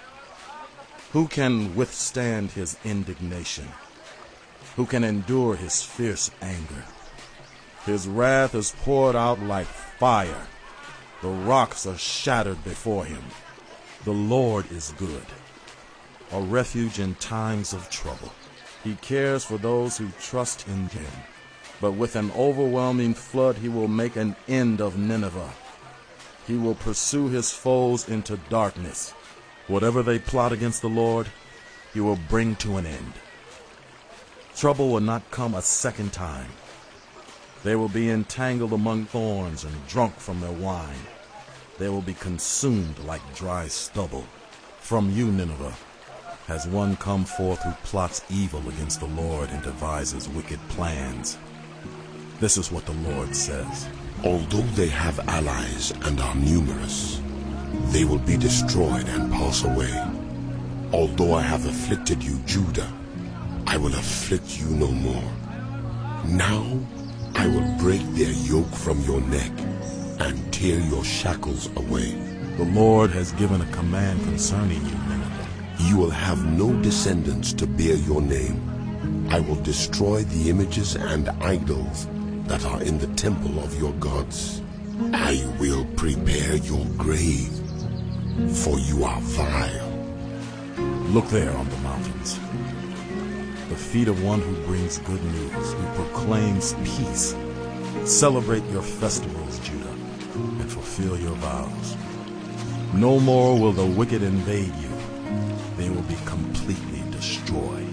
Who can withstand his indignation? Who can endure his fierce anger? His wrath is poured out like fire. The rocks are shattered before him. The Lord is good, a refuge in times of trouble. He cares for those who trust in him. But with an overwhelming flood he will make an end of Nineveh. He will pursue his foes into darkness. Whatever they plot against the Lord, he will bring to an end. Trouble will not come a second time. They will be entangled among thorns and drunk from their wine. They will be consumed like dry stubble. From you, Nineveh, has one come forth who plots evil against the Lord and devises wicked plans. This is what the Lord says. Although they have allies and are numerous, they will be destroyed and pass away. Although I have afflicted you, Judah, I will afflict you no more. Now I will break their yoke from your neck and tear your shackles away. The Lord has given a command concerning you, Nineveh. You will have no descendants to bear your name. I will destroy the images and idols that are in the temple of your gods. I will prepare your grave, for you are vile. Look there on the mountains, the feet of one who brings good news, who proclaims peace. Celebrate your festivals, Judah, and fulfill your vows. No more will the wicked invade you. They will be completely destroyed.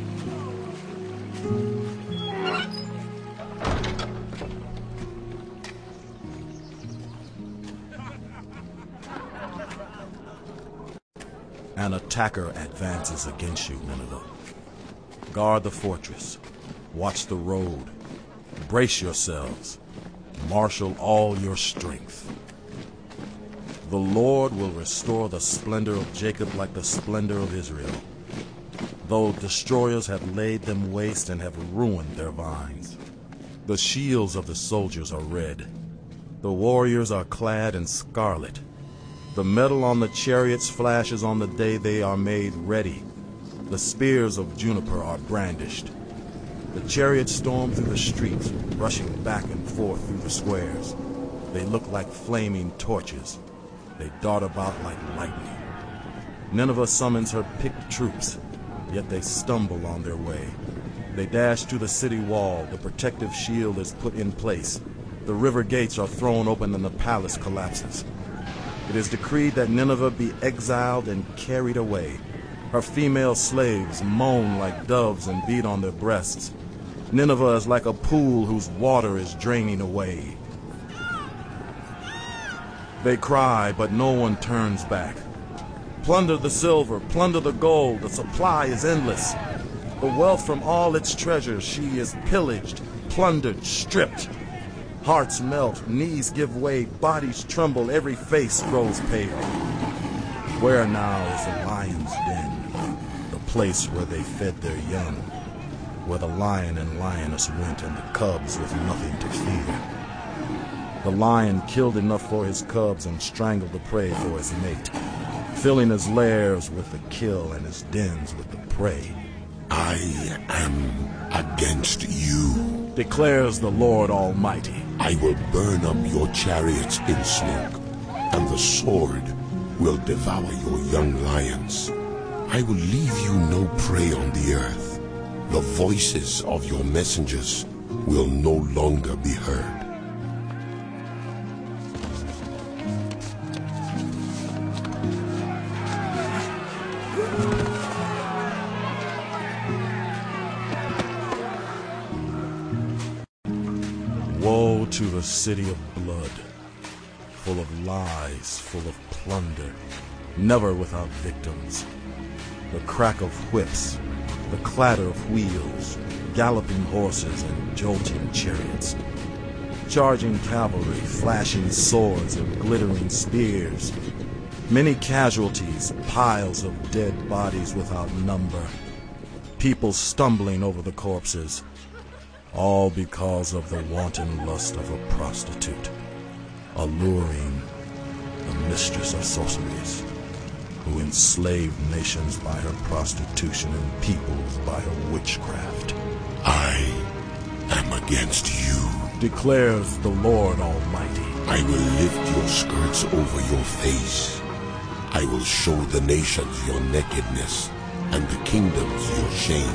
An attacker advances against you, Nineveh. Guard the fortress. Watch the road. Brace yourselves. Marshal all your strength. The Lord will restore the splendor of Jacob like the splendor of Israel, though destroyers have laid them waste and have ruined their vines. The shields of the soldiers are red. The warriors are clad in scarlet. The metal on the chariots flashes on the day they are made ready. The spears of juniper are brandished. The chariots storm through the streets, rushing back and forth through the squares. They look like flaming torches. They dart about like lightning. Nineveh summons her picked troops, yet they stumble on their way. They dash to the city wall. The protective shield is put in place. The river gates are thrown open and the palace collapses. It is decreed that Nineveh be exiled and carried away. Her female slaves moan like doves and beat on their breasts. Nineveh is like a pool whose water is draining away. They cry, but no one turns back. Plunder the silver, plunder the gold, the supply is endless. The wealth from all its treasures she is pillaged, plundered, stripped. Hearts melt, knees give way, bodies tremble, every face grows pale. Where now is the lion's den, the place where they fed their young, where the lion and lioness went and the cubs with nothing to fear? The lion killed enough for his cubs and strangled the prey for his mate, filling his lairs with the kill and his dens with the prey. I am against you, declares the Lord Almighty. I will burn up your chariots in smoke, and the sword will devour your young lions. I will leave you no prey on the earth. The voices of your messengers will no longer be heard. Woe to the city of blood, full of lies, full of plunder, never without victims. The crack of whips, the clatter of wheels, galloping horses and jolting chariots, charging cavalry, flashing swords and glittering spears, many casualties, piles of dead bodies without number, people stumbling over the corpses, all because of the wanton lust of a prostitute, alluring the mistress of sorceries, who enslaved nations by her prostitution and peoples by her witchcraft. I am against you, declares the Lord Almighty. I will lift your skirts over your face. I will show the nations your nakedness, and the kingdoms your shame.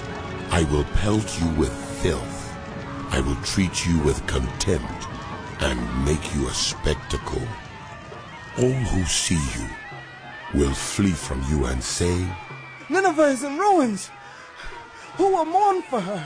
I will pelt you with filth. I will treat you with contempt and make you a spectacle. All who see you will flee from you and say, Nineveh is in ruins. Who will mourn for her?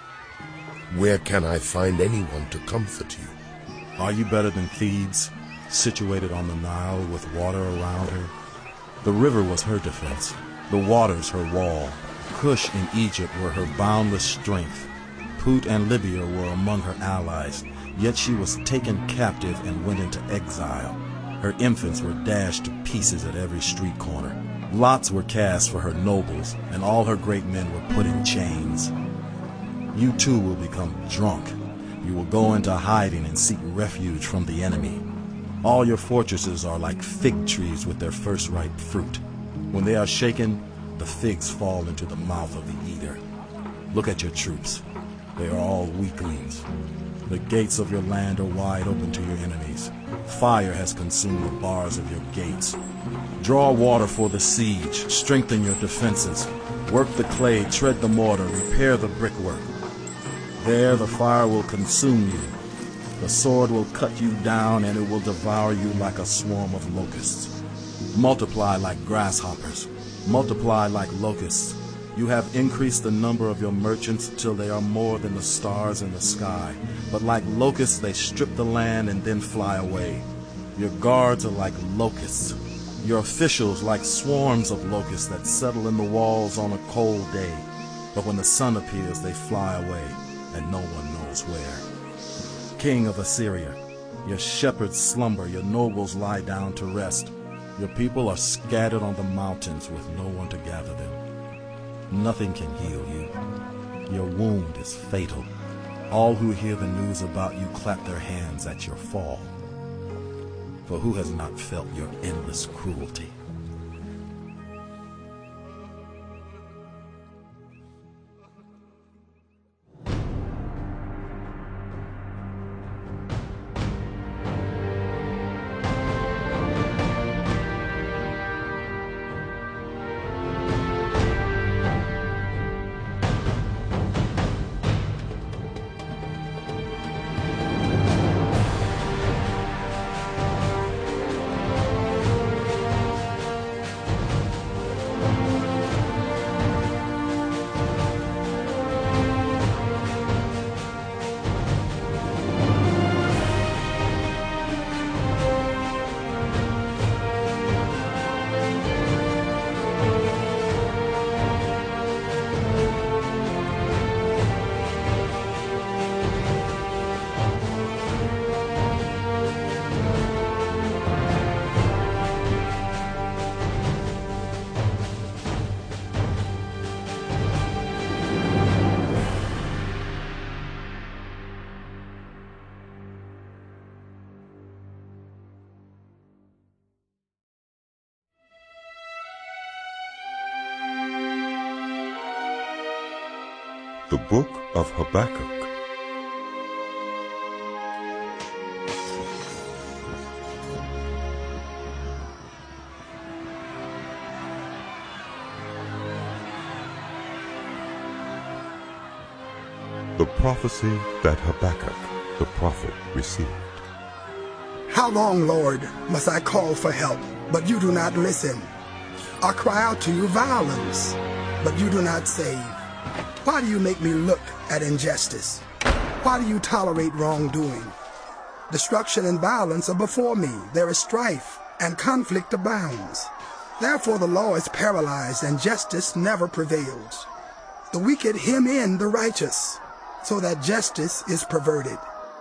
Where can I find anyone to comfort you? Are you better than Thebes, situated on the Nile with water around her? The river was her defense, the waters her wall. Cush and Egypt were her boundless strength. Put and Libya were among her allies, yet she was taken captive and went into exile. Her infants were dashed to pieces at every street corner. Lots were cast for her nobles, and all her great men were put in chains. You too will become drunk. You will go into hiding and seek refuge from the enemy. All your fortresses are like fig trees with their first ripe fruit. When they are shaken, the figs fall into the mouth of the eater. Look at your troops. They are all weaklings. The gates of your land are wide open to your enemies. Fire has consumed the bars of your gates. Draw water for the siege. Strengthen your defenses. Work the clay, tread the mortar, repair the brickwork. There the fire will consume you. The sword will cut you down, and it will devour you like a swarm of locusts. Multiply like grasshoppers. Multiply like locusts. You have increased the number of your merchants till they are more than the stars in the sky. But like locusts they strip the land and then fly away. Your guards are like locusts. Your officials like swarms of locusts that settle in the walls on a cold day. But when the sun appears they fly away, and no one knows where. King of Assyria, your shepherds slumber, your nobles lie down to rest. Your people are scattered on the mountains with no one to gather them. Nothing can heal you. Your wound is fatal. All who hear the news about you clap their hands at your fall. For who has not felt your endless cruelty? The Book of Habakkuk. The prophecy that Habakkuk the prophet received. How long, Lord, must I call for help, but you do not listen? I cry out to you violence, but you do not save. Why do you make me look at injustice? Why do you tolerate wrongdoing? Destruction and violence are before me. There is strife, and conflict abounds. Therefore the law is paralyzed, and justice never prevails. The wicked hem in the righteous, so that justice is perverted.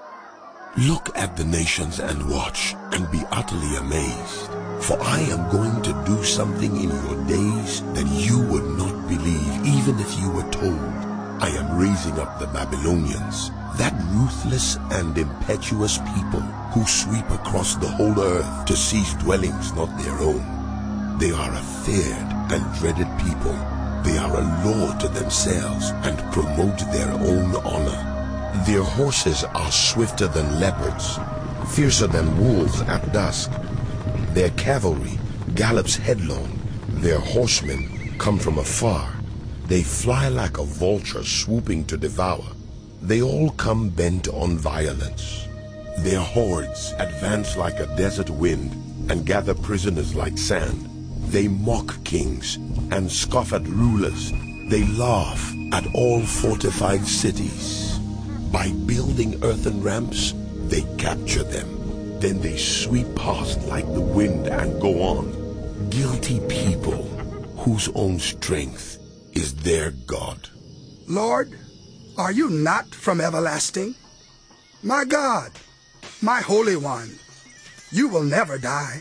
Look at the nations and watch, and be utterly amazed. For I am going to do something in your days that you would not believe, even if you were told. I am raising up the Babylonians, that ruthless and impetuous people who sweep across the whole earth to seize dwellings not their own. They are a feared and dreaded people. They are a law to themselves and promote their own honor. Their horses are swifter than leopards, fiercer than wolves at dusk. Their cavalry gallops headlong. Their horsemen come from afar. They fly like a vulture swooping to devour. They all come bent on violence. Their hordes advance like a desert wind and gather prisoners like sand. They mock kings and scoff at rulers. They laugh at all fortified cities. By building earthen ramps, they capture them. Then they sweep past like the wind and go on. Guilty people whose own strength is their God. Lord, are you not from everlasting? My God, my Holy One, you will never die.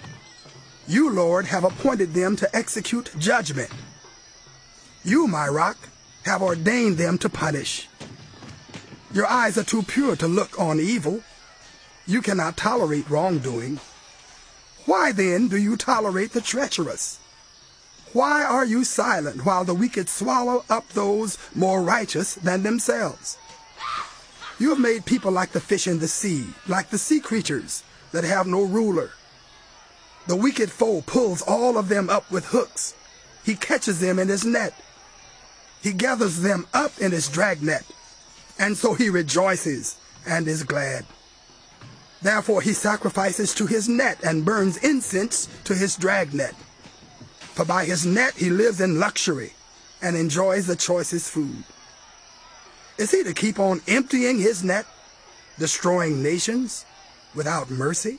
You, Lord, have appointed them to execute judgment. You, my rock, have ordained them to punish. Your eyes are too pure to look on evil. You cannot tolerate wrongdoing. Why then do you tolerate the treacherous? Why are you silent while the wicked swallow up those more righteous than themselves? You have made people like the fish in the sea, like the sea creatures that have no ruler. The wicked foe pulls all of them up with hooks. He catches them in his net. He gathers them up in his dragnet, and so he rejoices and is glad. Therefore he sacrifices to his net and burns incense to his dragnet. For by his net he lives in luxury and enjoys the choicest food. Is he to keep on emptying his net, destroying nations without mercy?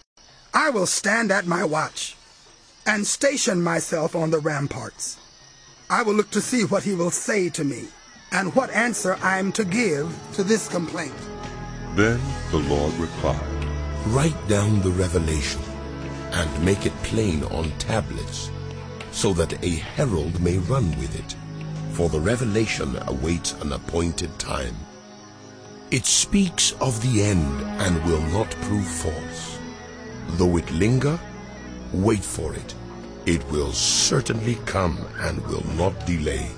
I will stand at my watch and station myself on the ramparts. I will look to see what he will say to me and what answer I am to give to this complaint. Then the Lord replied, Write down the revelation and make it plain on tablets, so that a herald may run with it. For the revelation awaits an appointed time. It speaks of the end and will not prove false. Though it linger, wait for it. It will certainly come and will not delay.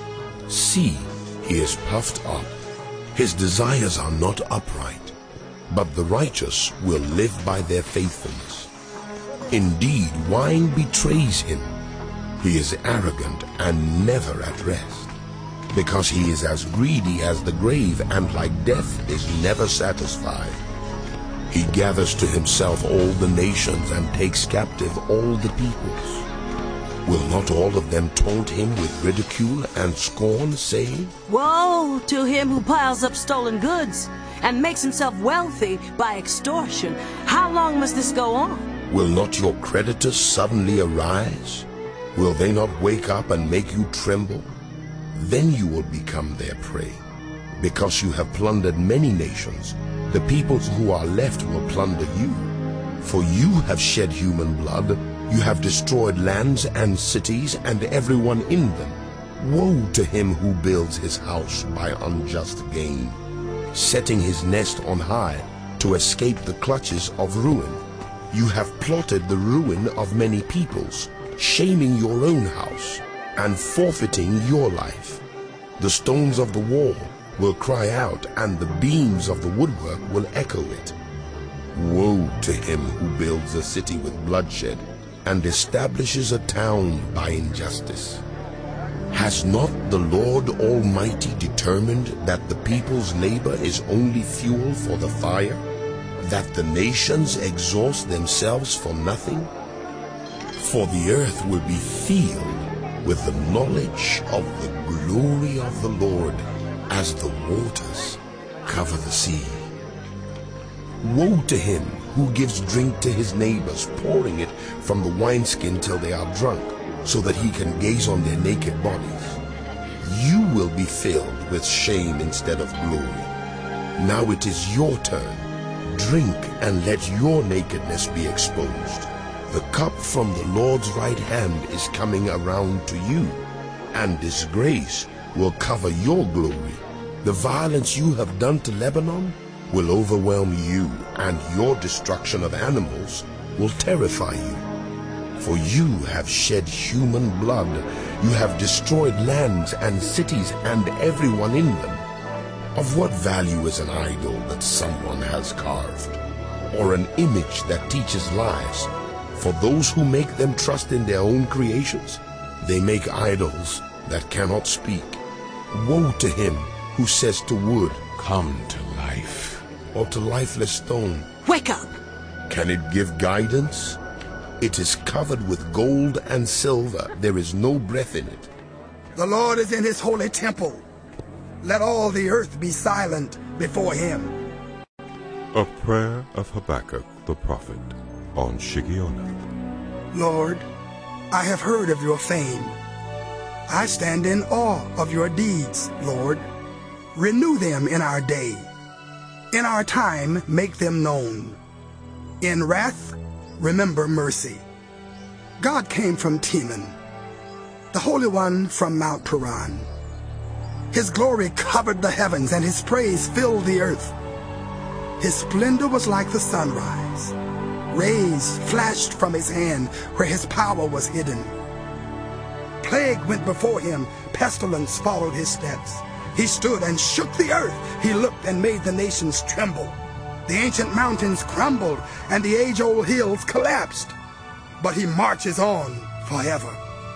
See, he is puffed up. His desires are not upright, but the righteous will live by their faithfulness. Indeed, wine betrays him. He is arrogant and never at rest, because he is as greedy as the grave, and like death is never satisfied. He gathers to himself all the nations and takes captive all the peoples. Will not all of them taunt him with ridicule and scorn, saying, Woe to him who piles up stolen goods and makes himself wealthy by extortion. How long must this go on? Will not your creditors suddenly arise? Will they not wake up and make you tremble? Then you will become their prey. Because you have plundered many nations, the peoples who are left will plunder you. For you have shed human blood, you have destroyed lands and cities and everyone in them. Woe to him who builds his house by unjust gain, setting his nest on high to escape the clutches of ruin. You have plotted the ruin of many peoples, shaming your own house and forfeiting your life. The stones of the wall will cry out, and the beams of the woodwork will echo it. Woe to him who builds a city with bloodshed and establishes a town by injustice. Has not the Lord Almighty determined that the people's labor is only fuel for the fire, that the nations exhaust themselves for nothing? For the earth will be filled with the knowledge of the glory of the Lord as the waters cover the sea. Woe to him who gives drink to his neighbors, pouring it from the wineskin till they are drunk, so that he can gaze on their naked bodies. You will be filled with shame instead of glory. Now it is your turn. Drink and let your nakedness be exposed. The cup from the Lord's right hand is coming around to you, and disgrace will cover your glory. The violence you have done to Lebanon will overwhelm you, and your destruction of animals will terrify you. For you have shed human blood, you have destroyed lands and cities and everyone in them. Of what value is an idol that someone has carved, or an image that teaches lies? For those who make them trust in their own creations, they make idols that cannot speak. Woe to him who says to wood, "Come to life," or to lifeless stone, "Wake up!" Can it give guidance? It is covered with gold and silver. There is no breath in it. The Lord is in his holy temple. Let all the earth be silent before him. A prayer of Habakkuk the prophet on Shigionoth. Lord, I have heard of your fame. I stand in awe of your deeds, Lord. Renew them in our day. In our time, make them known. In wrath, remember mercy. God came from Teman, the Holy One from Mount Paran. His glory covered the heavens, and his praise filled the earth. His splendor was like the sunrise. Rays flashed from his hand where his power was hidden. Plague went before him, pestilence followed his steps. He stood and shook the earth. He looked and made the nations tremble. The ancient mountains crumbled, and the age-old hills collapsed. But he marches on forever.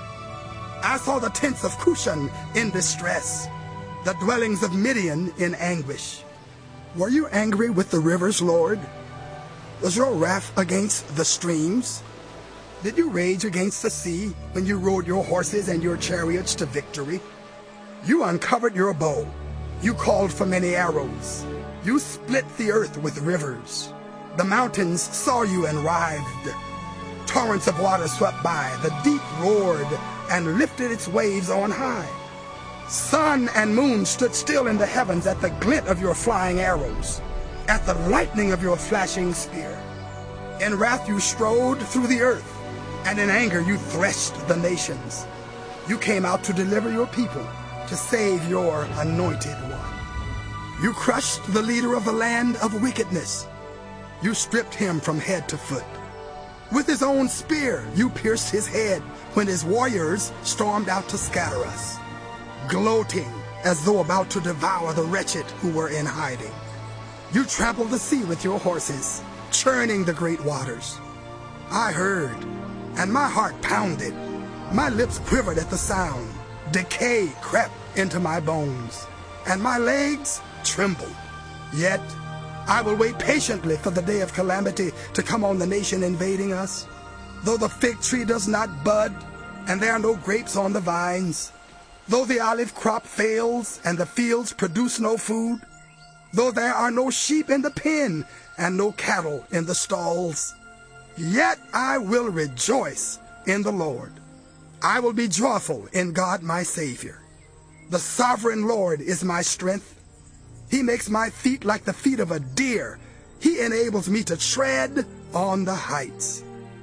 I saw the tents of Cushan in distress, the dwellings of Midian in anguish. Were you angry with the rivers, Lord? Was your wrath against the streams? Did you rage against the sea when you rode your horses and your chariots to victory? You uncovered your bow. You called for many arrows. You split the earth with rivers. The mountains saw you and writhed. Torrents of water swept by. The deep roared and lifted its waves on high. Sun and moon stood still in the heavens at the glint of your flying arrows, at the lightning of your flashing spear. In wrath you strode through the earth, and in anger you threshed the nations. You came out to deliver your people, to save your anointed one. You crushed the leader of the land of wickedness. You stripped him from head to foot. With his own spear you pierced his head when his warriors stormed out to scatter us, gloating as though about to devour the wretched who were in hiding. You trampled the sea with your horses, churning the great waters. I heard, and my heart pounded. My lips quivered at the sound. Decay crept into my bones, and my legs trembled. Yet I will wait patiently for the day of calamity to come on the nation invading us. Though the fig tree does not bud, and there are no grapes on the vines, though the olive crop fails, and the fields produce no food, though there are no sheep in the pen, and no cattle in the stalls, yet I will rejoice in the Lord. I will be joyful in God my Savior. The sovereign Lord is my strength. He makes my feet like the feet of a deer. He enables me to tread on the heights.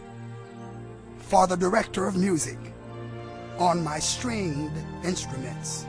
For the director of music, on my stringed instruments.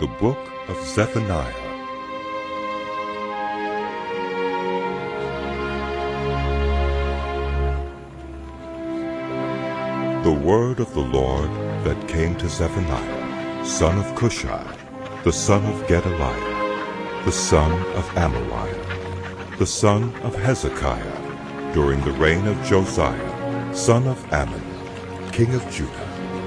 The Book of Zephaniah. The word of the Lord that came to Zephaniah, son of Cushai, the son of Gedaliah, the son of Amariah, the son of Hezekiah, during the reign of Josiah, son of Ammon, king of Judah.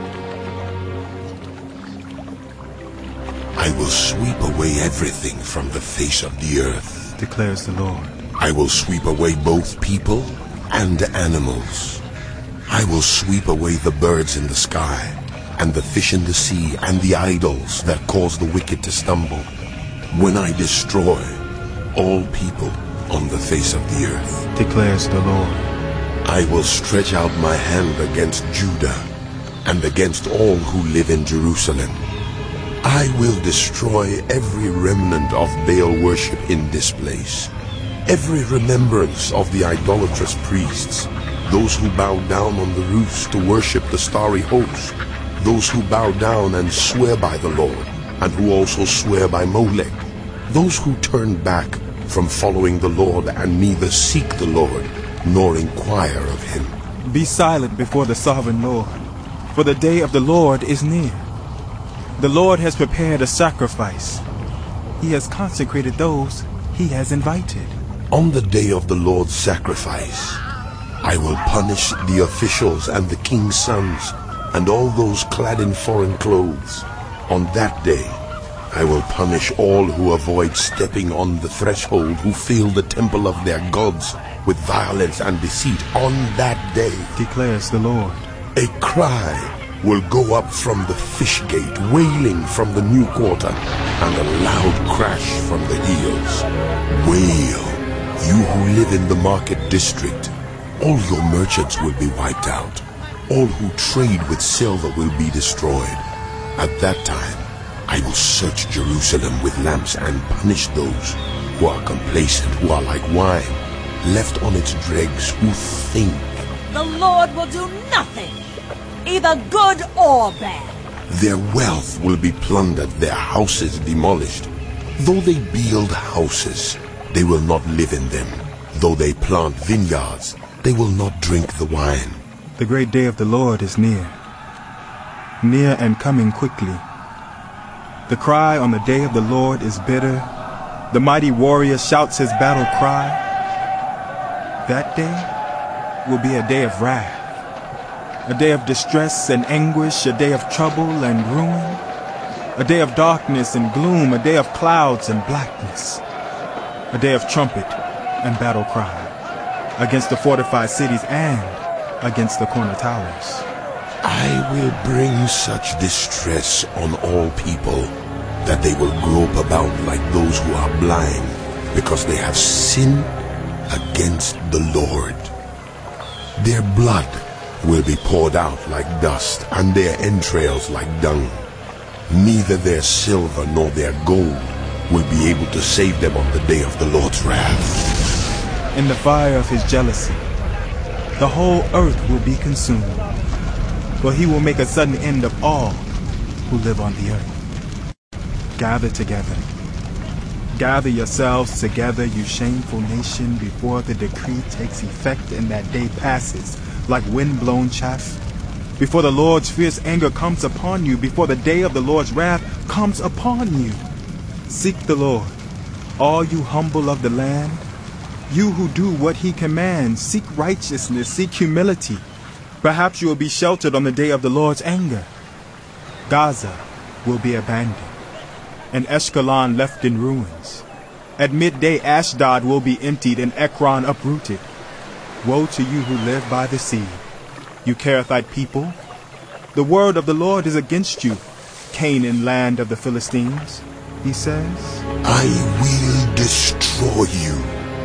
I will sweep away everything from the face of the earth, declares the Lord. I will sweep away both people and animals. I will sweep away the birds in the sky, and the fish in the sea, and the idols that cause the wicked to stumble, when I destroy all people on the face of the earth, declares the Lord. I will stretch out my hand against Judah, and against all who live in Jerusalem. I will destroy every remnant of Baal worship in this place, every remembrance of the idolatrous priests, those who bow down on the roofs to worship the starry host, those who bow down and swear by the Lord, and who also swear by Molech, those who turn back from following the Lord and neither seek the Lord nor inquire of him. Be silent before the sovereign Lord, for the day of the Lord is near. The Lord has prepared a sacrifice. He has consecrated those he has invited. On the day of the Lord's sacrifice, I will punish the officials and the king's sons and all those clad in foreign clothes. On that day, I will punish all who avoid stepping on the threshold, who fill the temple of their gods with violence and deceit. On that day, declares the Lord, a cry will go up from the fish gate, wailing from the new quarter, and a loud crash from the hills. Wail, you who live in the market district. All your merchants will be wiped out. All who trade with silver will be destroyed. At that time, I will search Jerusalem with lamps and punish those who are complacent, who are like wine, left on its dregs, who think. The Lord will do nothing, either good or bad. Their wealth will be plundered, their houses demolished. Though they build houses, they will not live in them. Though they plant vineyards, they will not drink the wine. The great day of the Lord is near and coming quickly. The cry on the day of the Lord is bitter. The mighty warrior shouts his battle cry. That day will be a day of wrath, a day of distress and anguish, a day of trouble and ruin, a day of darkness and gloom, a day of clouds and blackness, a day of trumpet and battle cry against the fortified cities and against the corner towers. I will bring such distress on all people that they will grope about like those who are blind, because they have sinned against the Lord. Their blood will be poured out like dust, and their entrails like dung. Neither their silver nor their gold will be able to save them on the day of the Lord's wrath. In the fire of his jealousy, the whole earth will be consumed, for he will make a sudden end of all who live on the earth. Gather together. Gather yourselves together, you shameful nation, before the decree takes effect and that day passes like wind-blown chaff. Before the Lord's fierce anger comes upon you, before the day of the Lord's wrath comes upon you. Seek the Lord, all you humble of the land. You who do what he commands, seek righteousness, seek humility. Perhaps you will be sheltered on the day of the Lord's anger. Gaza will be abandoned, and Ashkelon left in ruins. At midday Ashdod will be emptied and Ekron uprooted. Woe to you who live by the sea, you Kerethite people. The word of the Lord is against you, Canaan, land of the Philistines. He says, I will destroy you,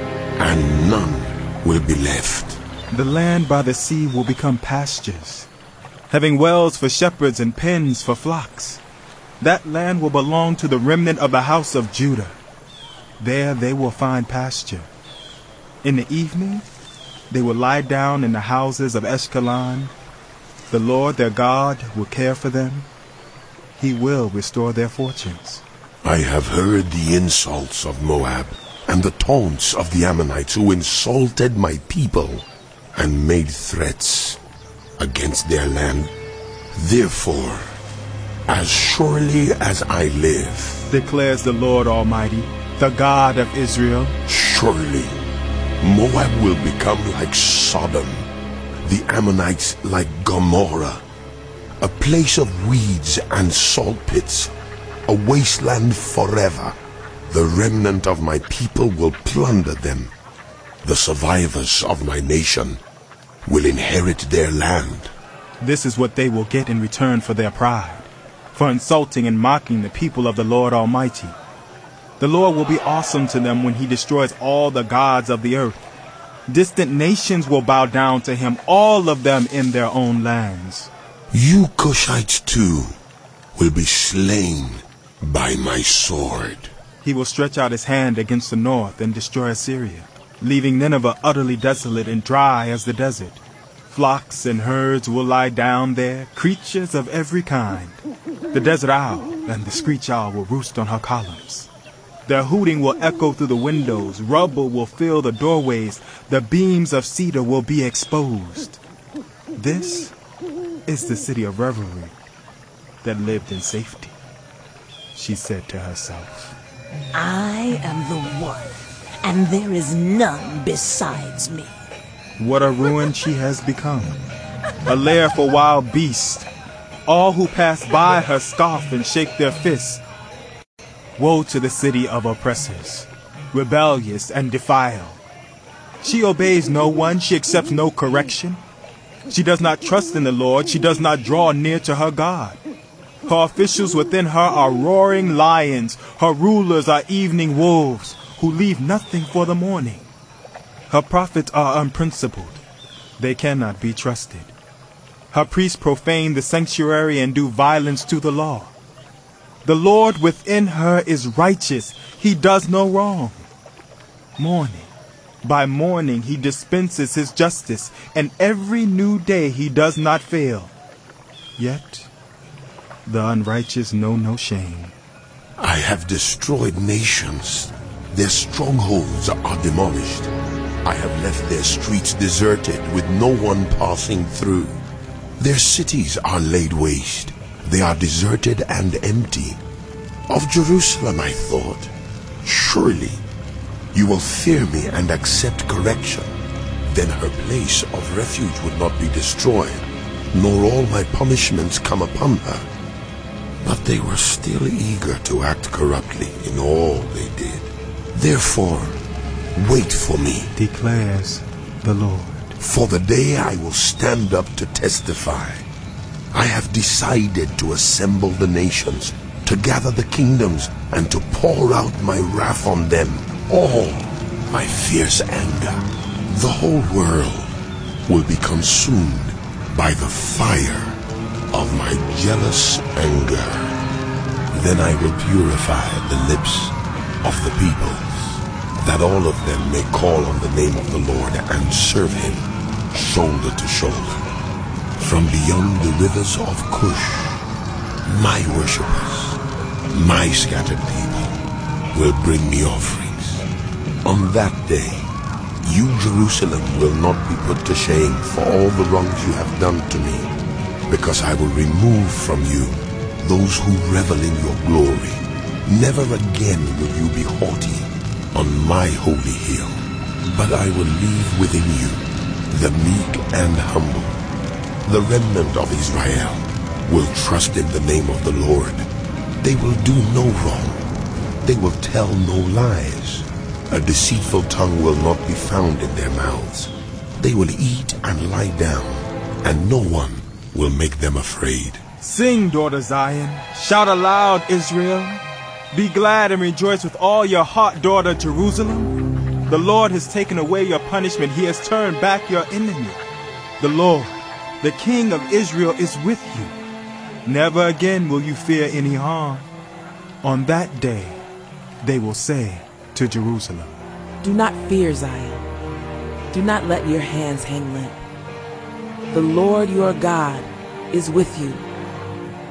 and none will be left. The land by the sea will become pastures, having wells for shepherds and pens for flocks. That land will belong to the remnant of the house of Judah. There they will find pasture. In the evening, they will lie down in the houses of Ashkelon. The Lord their God will care for them. He will restore their fortunes. I have heard the insults of Moab and the taunts of the Ammonites who insulted my people and made threats against their land. Therefore, as surely as I live, declares the Lord Almighty, the God of Israel, surely Moab will become like Sodom, the Ammonites like Gomorrah, a place of weeds and salt pits, a wasteland forever. The remnant of my people will plunder them. The survivors of my nation will inherit their land. This is what they will get in return for their pride, for insulting and mocking the people of the Lord Almighty. The Lord will be awesome to them when he destroys all the gods of the earth. Distant nations will bow down to him, all of them in their own lands. You Cushites too will be slain by my sword. He will stretch out his hand against the north and destroy Assyria, leaving Nineveh utterly desolate and dry as the desert. Flocks and herds will lie down there, creatures of every kind. The desert owl and the screech owl will roost on her columns. Their hooting will echo through the windows, rubble will fill the doorways, the beams of cedar will be exposed. This is the city of revelry that lived in safety, she said to herself. I am the one, and there is none besides me. What a ruin she has become, a lair for wild beasts. All who pass by her scoff and shake their fists. Woe to the city of oppressors, rebellious and defiled. She obeys no one, she accepts no correction. She does not trust in the Lord, she does not draw near to her God. Her officials within her are roaring lions, her rulers are evening wolves, who leave nothing for the morning. Her prophets are unprincipled, they cannot be trusted. Her priests profane the sanctuary and do violence to the law. The Lord within her is righteous, he does no wrong. Morning by morning he dispenses his justice, and every new day he does not fail. Yet the unrighteous know no shame. I have destroyed nations. Their strongholds are demolished. I have left their streets deserted with no one passing through. Their cities are laid waste. They are deserted and empty. Of Jerusalem I thought, surely you will fear me and accept correction. Then her place of refuge would not be destroyed, nor all my punishments come upon her. But they were still eager to act corruptly in all they did. Therefore, wait for me, declares the Lord. For the day I will stand up to testify. I have decided to assemble the nations, to gather the kingdoms, and to pour out my wrath on them, all my fierce anger. The whole world will be consumed by the fire of my jealous anger. Then I will purify the lips of the peoples, that all of them may call on the name of the Lord and serve him shoulder to shoulder. From beyond the rivers of Cush, my worshippers, my scattered people, will bring me offerings. On that day, you, Jerusalem, will not be put to shame for all the wrongs you have done to me, because I will remove from you those who revel in your glory. Never again will you be haughty on my holy hill, but I will leave within you the meek and humble. The remnant of Israel will trust in the name of the Lord. They will do no wrong. They will tell no lies. A deceitful tongue will not be found in their mouths. They will eat and lie down, and no one will make them afraid. Sing, daughter Zion. Shout aloud, Israel. Be glad and rejoice with all your heart, daughter Jerusalem. The Lord has taken away your punishment. He has turned back your enemy. The Lord, the King of Israel, is with you. Never again will you fear any harm. On that day, they will say to Jerusalem, Do not fear, Zion. Do not let your hands hang limp. The Lord your God is with you.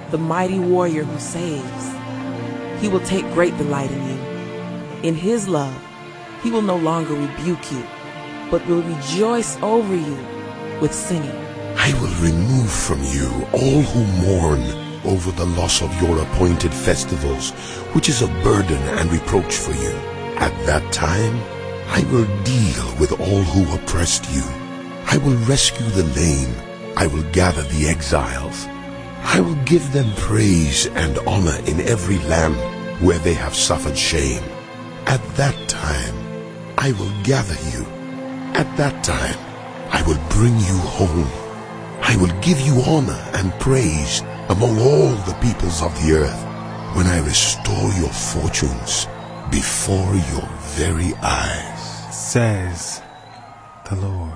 the mighty warrior who saves. He will take great delight in you. In his love, he will no longer rebuke you, but will rejoice over you with singing. I will remove from you all who mourn over the loss of your appointed festivals, which is a burden and reproach for you. At that time, I will deal with all who oppressed you. I will rescue the lame. I will gather the exiles. I will give them praise and honor in every land where they have suffered shame. At that time, I will gather you. At that time, I will bring you home. I will give you honor and praise among all the peoples of the earth when I restore your fortunes before your very eyes, says the Lord.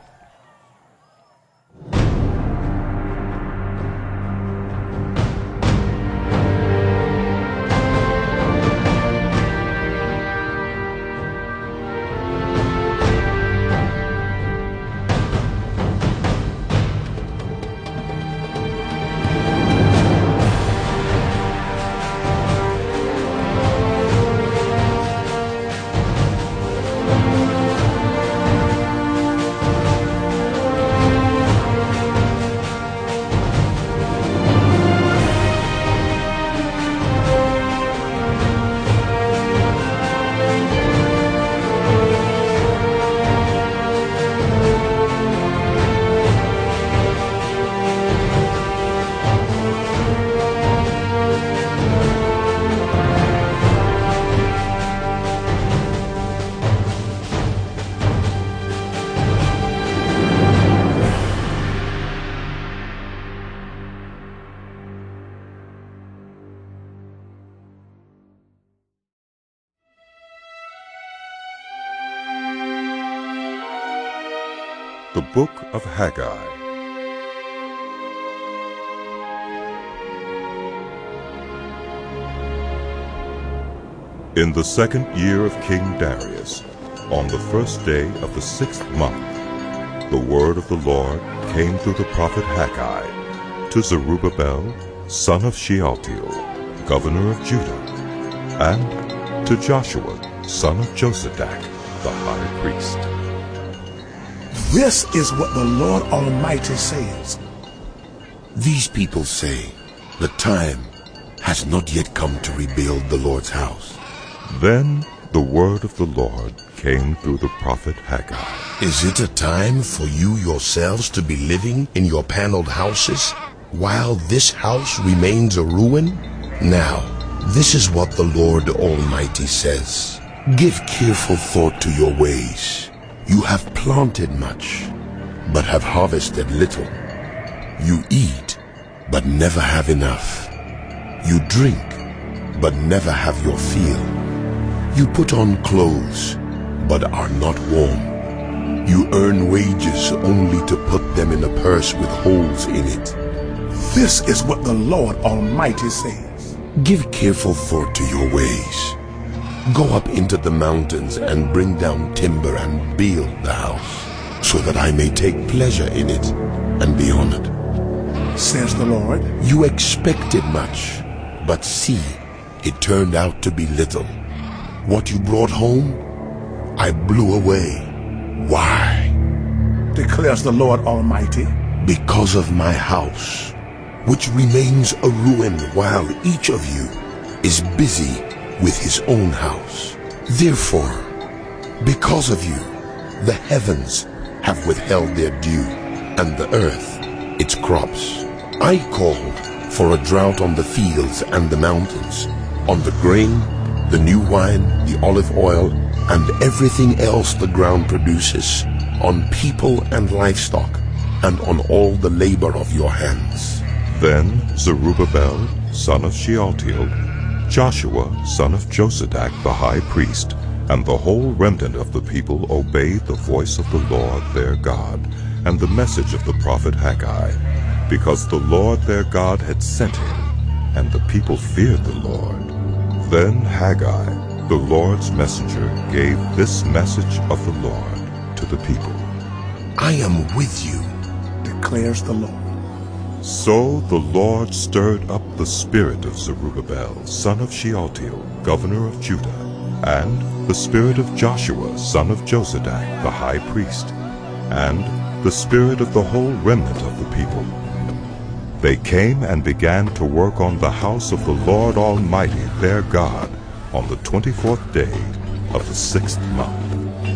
The Book of Haggai. In the 2nd year of King Darius, on the 1st day of the 6th month, the word of the Lord came through the prophet Haggai to Zerubbabel, son of Shealtiel, governor of Judah, and to Joshua, son of Josadak, the high priest. This is what the Lord Almighty says. These people say, the time has not yet come to rebuild the Lord's house. Then the word of the Lord came through the prophet Haggai. Is it a time for you yourselves to be living in your paneled houses, while this house remains a ruin? Now, this is what the Lord Almighty says. Give careful thought to your ways. You have planted much, but have harvested little. You eat, but never have enough. You drink, but never have your fill. You put on clothes, but are not warm. You earn wages only to put them in a purse with holes in it. This is what the Lord Almighty says. Give careful thought to your ways. Go up into the mountains and bring down timber and build the house, so that I may take pleasure in it and be honored, says the Lord. You expected much, but see, it turned out to be little. What you brought home, I blew away. Why? Declares the Lord Almighty. Because of my house, which remains a ruin while each of you is busy with his own house. Therefore, because of you, the heavens have withheld their dew, and the earth its crops. I called for a drought on the fields and the mountains, on the grain, the new wine, the olive oil, and everything else the ground produces, on people and livestock, and on all the labor of your hands. Then Zerubbabel, son of Shealtiel, Joshua, son of Josadak, the high priest, and the whole remnant of the people obeyed the voice of the Lord their God, and the message of the prophet Haggai, because the Lord their God had sent him, and the people feared the Lord. Then Haggai, the Lord's messenger, gave this message of the Lord to the people. I am with you, declares the Lord. So the Lord stirred up the spirit of Zerubbabel, son of Shealtiel, governor of Judah, and the spirit of Joshua, son of Jozadak, the high priest, and the spirit of the whole remnant of the people. They came and began to work on the house of the Lord Almighty their God on the 24th day of the 6th month.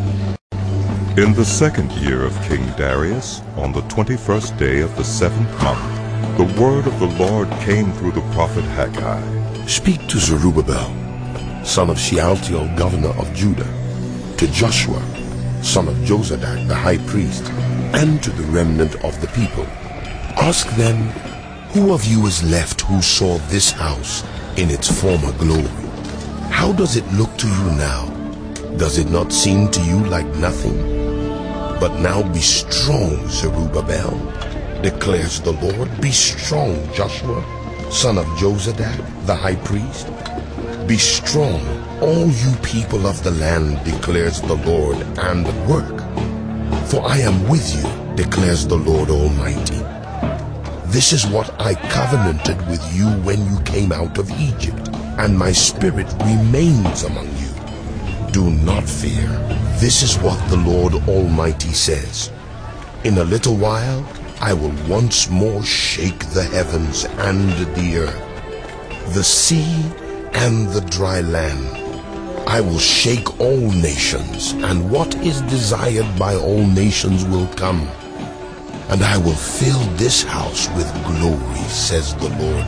In the 2nd year of King Darius, on the 21st day of the 7th month, the word of the Lord came through the prophet Haggai. Speak to Zerubbabel, son of Shealtiel, governor of Judah, to Joshua, son of Jozadak, the high priest, and to the remnant of the people. Ask them, who of you is left who saw this house in its former glory? How does it look to you now? Does it not seem to you like nothing? But now be strong, Zerubbabel, declares the Lord. Be strong, Joshua, son of Jozadak, the high priest. Be strong, all you people of the land, declares the Lord, and work. For I am with you, declares the Lord Almighty. This is what I covenanted with you when you came out of Egypt, and my spirit remains among you. Do not fear. This is what the Lord Almighty says. In a little while, I will once more shake the heavens and the earth, the sea and the dry land. I will shake all nations, and what is desired by all nations will come. And I will fill this house with glory, says the Lord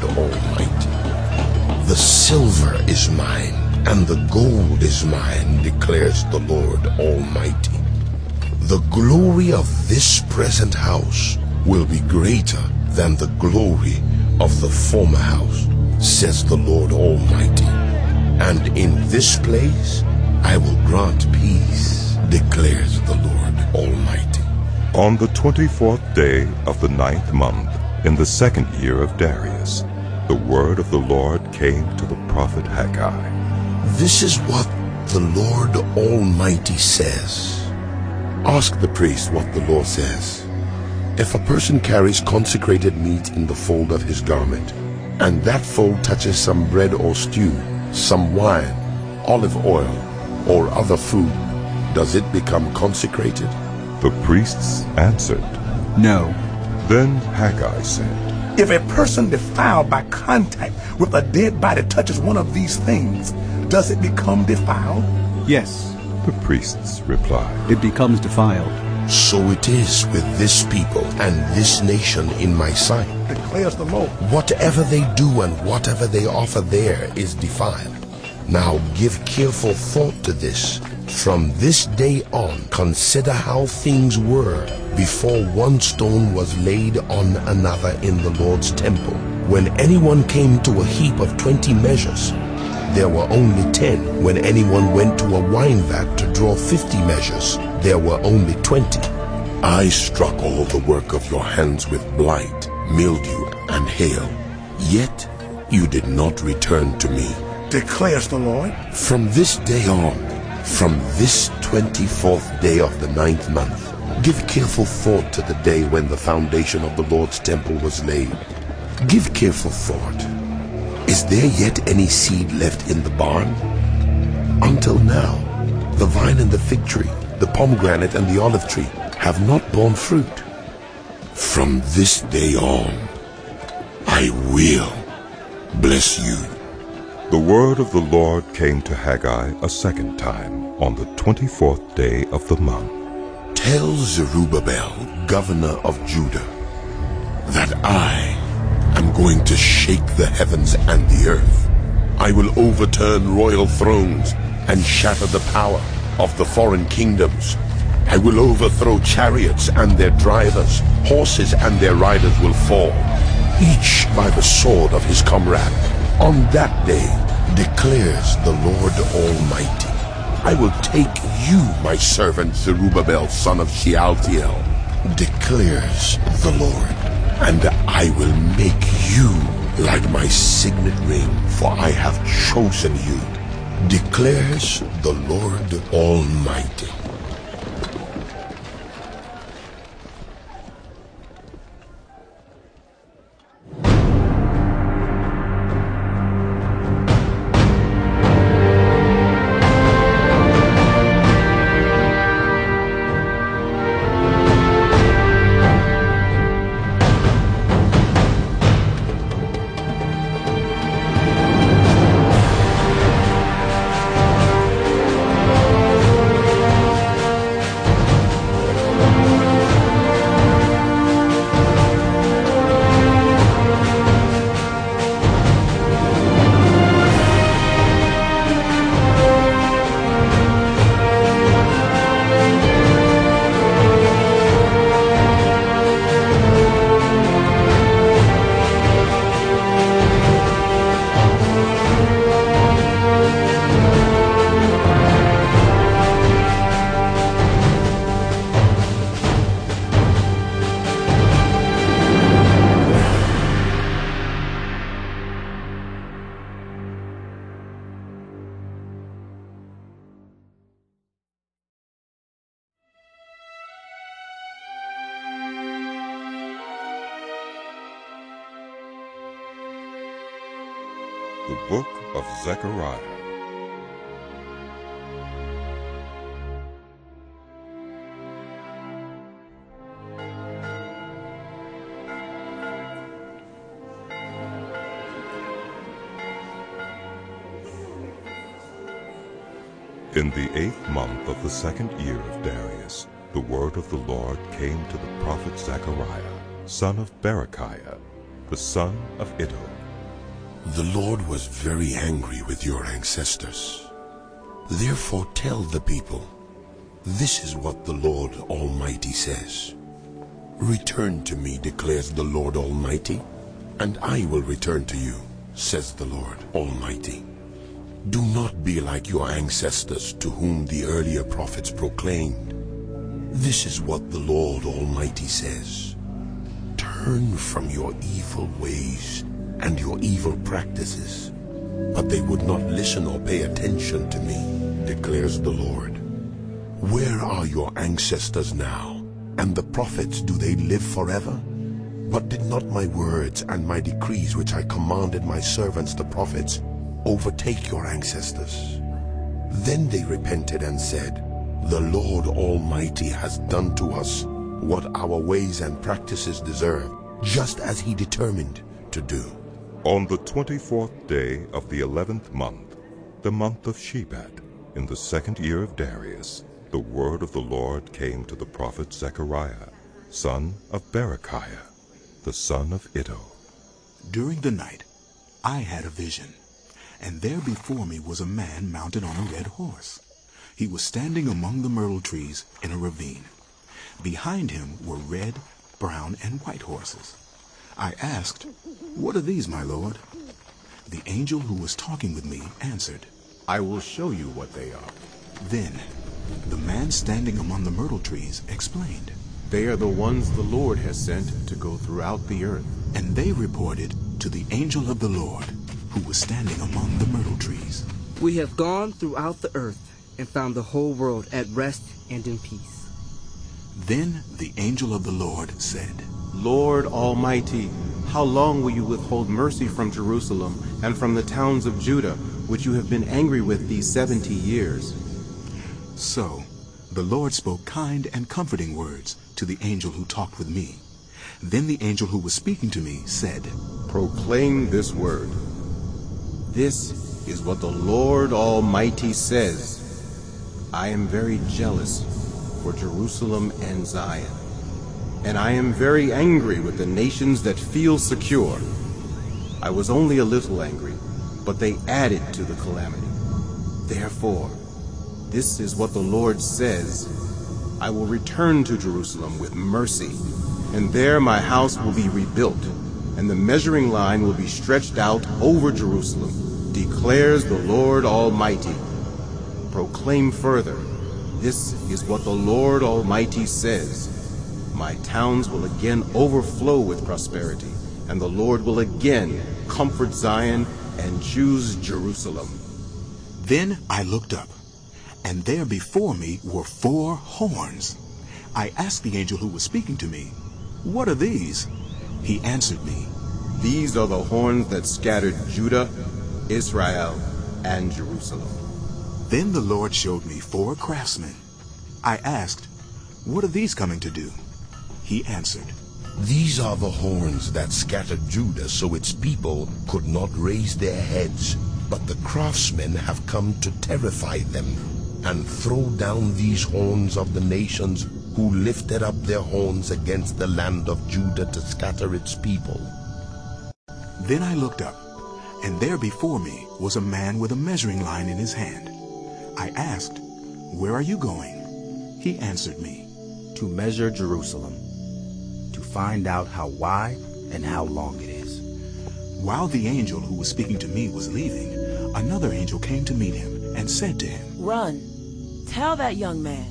Almighty. The silver is mine, and the gold is mine, declares the Lord Almighty. The glory of this present house will be greater than the glory of the former house, says the Lord Almighty. And in this place I will grant peace, declares the Lord Almighty. On the 24th day of the 9th month, in the 2nd year of Darius, the word of the Lord came to the prophet Haggai. This is what the Lord Almighty says. Ask the priest what the law says. If a person carries consecrated meat in the fold of his garment, and that fold touches some bread or stew, some wine, olive oil, or other food, does it become consecrated? The priests answered, No. Then Haggai said, If a person defiled by contact with a dead body touches one of these things, does it become defiled? Yes. The priests replied, It becomes defiled. So it is with this people and this nation in my sight, declares the Lord. Whatever they do and whatever they offer there is defiled. Now give careful thought to this. From this day on, consider how things were before one stone was laid on another in the Lord's temple. When anyone came to a heap of 20 measures, there were only 10. When anyone went to a wine vat to draw 50 measures, there were only 20. I struck all the work of your hands with blight, mildew, and hail. Yet you did not return to me, declares the Lord. From this day on, from this 24th day of the 9th month, give careful thought to the day when the foundation of the Lord's temple was laid. Give careful thought. Is there yet any seed left in the barn? Until now, the vine and the fig tree, the pomegranate and the olive tree have not borne fruit. From this day on, I will bless you. The word of the Lord came to Haggai a second time on the 24th day of the month. Tell Zerubbabel, governor of Judah, that I am going to shake the heavens and the earth. I will overturn royal thrones and shatter the power of the foreign kingdoms. I will overthrow chariots and their drivers. Horses and their riders will fall, each by the sword of his comrade. On that day, declares the Lord Almighty, I will take you, my servant Zerubbabel, son of Shealtiel, declares the Lord, and I will make you like my signet ring, for I have chosen you, declares the Lord Almighty. The Book of Zechariah. In the 8th month of the 2nd year of Darius, the word of the Lord came to the prophet Zechariah, son of Berechiah, the son of Iddo. The Lord was very angry with your ancestors. Therefore tell the people, this is what the Lord Almighty says. Return to me, declares the Lord Almighty, and I will return to you, says the Lord Almighty. Do not be like your ancestors to whom the earlier prophets proclaimed. This is what the Lord Almighty says. Turn from your evil ways and your evil practices. But they would not listen or pay attention to me, declares the Lord. Where are your ancestors now? And the prophets, do they live forever? But did not my words and my decrees which I commanded my servants the prophets overtake your ancestors? Then they repented and said, the Lord Almighty has done to us what our ways and practices deserve, just as he determined to do. On the 24th day of the 11th month, the month of Shebat, in the 2nd year of Darius, the word of the Lord came to the prophet Zechariah, son of Berechiah, the son of Iddo. During the night I had a vision, and there before me was a man mounted on a red horse. He was standing among the myrtle trees in a ravine. Behind him were red, brown, and white horses. I asked, what are these, my lord? The angel who was talking with me answered, I will show you what they are. Then the man standing among the myrtle trees explained, They are the ones the Lord has sent to go throughout the earth. And they reported to the angel of the Lord, who was standing among the myrtle trees. We have gone throughout the earth and found the whole world at rest and in peace. Then the angel of the Lord said, Lord Almighty, how long will you withhold mercy from Jerusalem and from the towns of Judah, which you have been angry with these 70 years? So the Lord spoke kind and comforting words to the angel who talked with me. Then the angel who was speaking to me said, Proclaim this word. This is what the Lord Almighty says. I am very jealous for Jerusalem and Zion, and I am very angry with the nations that feel secure. I was only a little angry, but they added to the calamity. Therefore, this is what the Lord says. I will return to Jerusalem with mercy, and there my house will be rebuilt, and the measuring line will be stretched out over Jerusalem, declares the Lord Almighty. Proclaim further, this is what the Lord Almighty says. My towns will again overflow with prosperity, and the Lord will again comfort Zion and choose Jerusalem. Then I looked up, and there before me were 4 horns. I asked the angel who was speaking to me, What are these? He answered me, These are the horns that scattered Judah, Israel, and Jerusalem. Then the Lord showed me 4 craftsmen. I asked, What are these coming to do? He answered, These are the horns that scattered Judah so its people could not raise their heads, but the craftsmen have come to terrify them and throw down these horns of the nations who lifted up their horns against the land of Judah to scatter its people. Then I looked up, and there before me was a man with a measuring line in his hand. I asked, Where are you going? He answered me, To measure Jerusalem, to find out how wide and how long it is. While the angel who was speaking to me was leaving, another angel came to meet him and said to him, Run, tell that young man,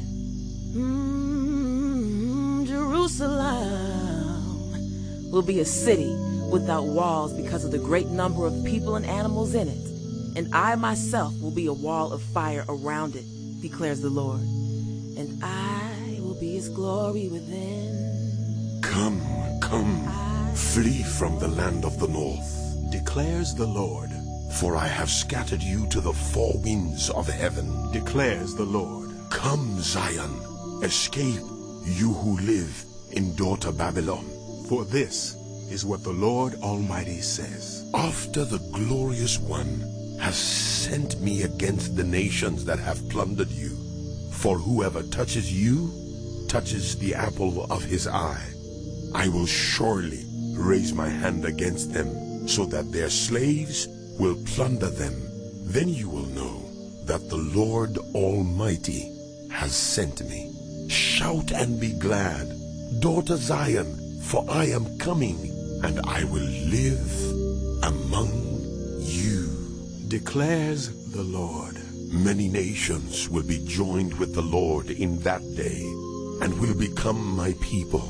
Jerusalem will be a city without walls because of the great number of people and animals in it. And I myself will be a wall of fire around it, declares the Lord. And I will be his glory within. Come, flee from the land of the north, declares the Lord. For I have scattered you to the four winds of heaven, declares the Lord. Come, Zion, escape, you who live in daughter Babylon. For this is what the Lord Almighty says. After the glorious one has sent me against the nations that have plundered you, for whoever touches you touches the apple of his eye. I will surely raise my hand against them, so that their slaves will plunder them. Then you will know that the Lord Almighty has sent me. Shout and be glad, daughter Zion, for I am coming, and I will live among you, declares the Lord. Many nations will be joined with the Lord in that day, and will become my people.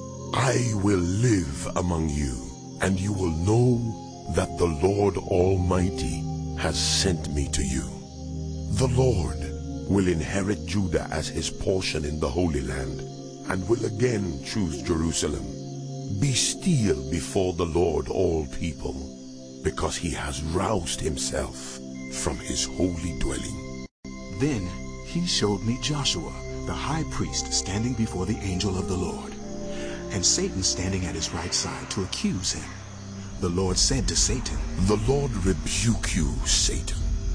I will live among you, and you will know that the Lord Almighty has sent me to you. The Lord will inherit Judah as his portion in the Holy Land, and will again choose Jerusalem. Be still before the Lord, all people, because he has roused himself from his holy dwelling. Then he showed me Joshua, the high priest, standing before the angel of the Lord, and Satan standing at his right side to accuse him. The Lord said to Satan, The Lord rebuke you, Satan.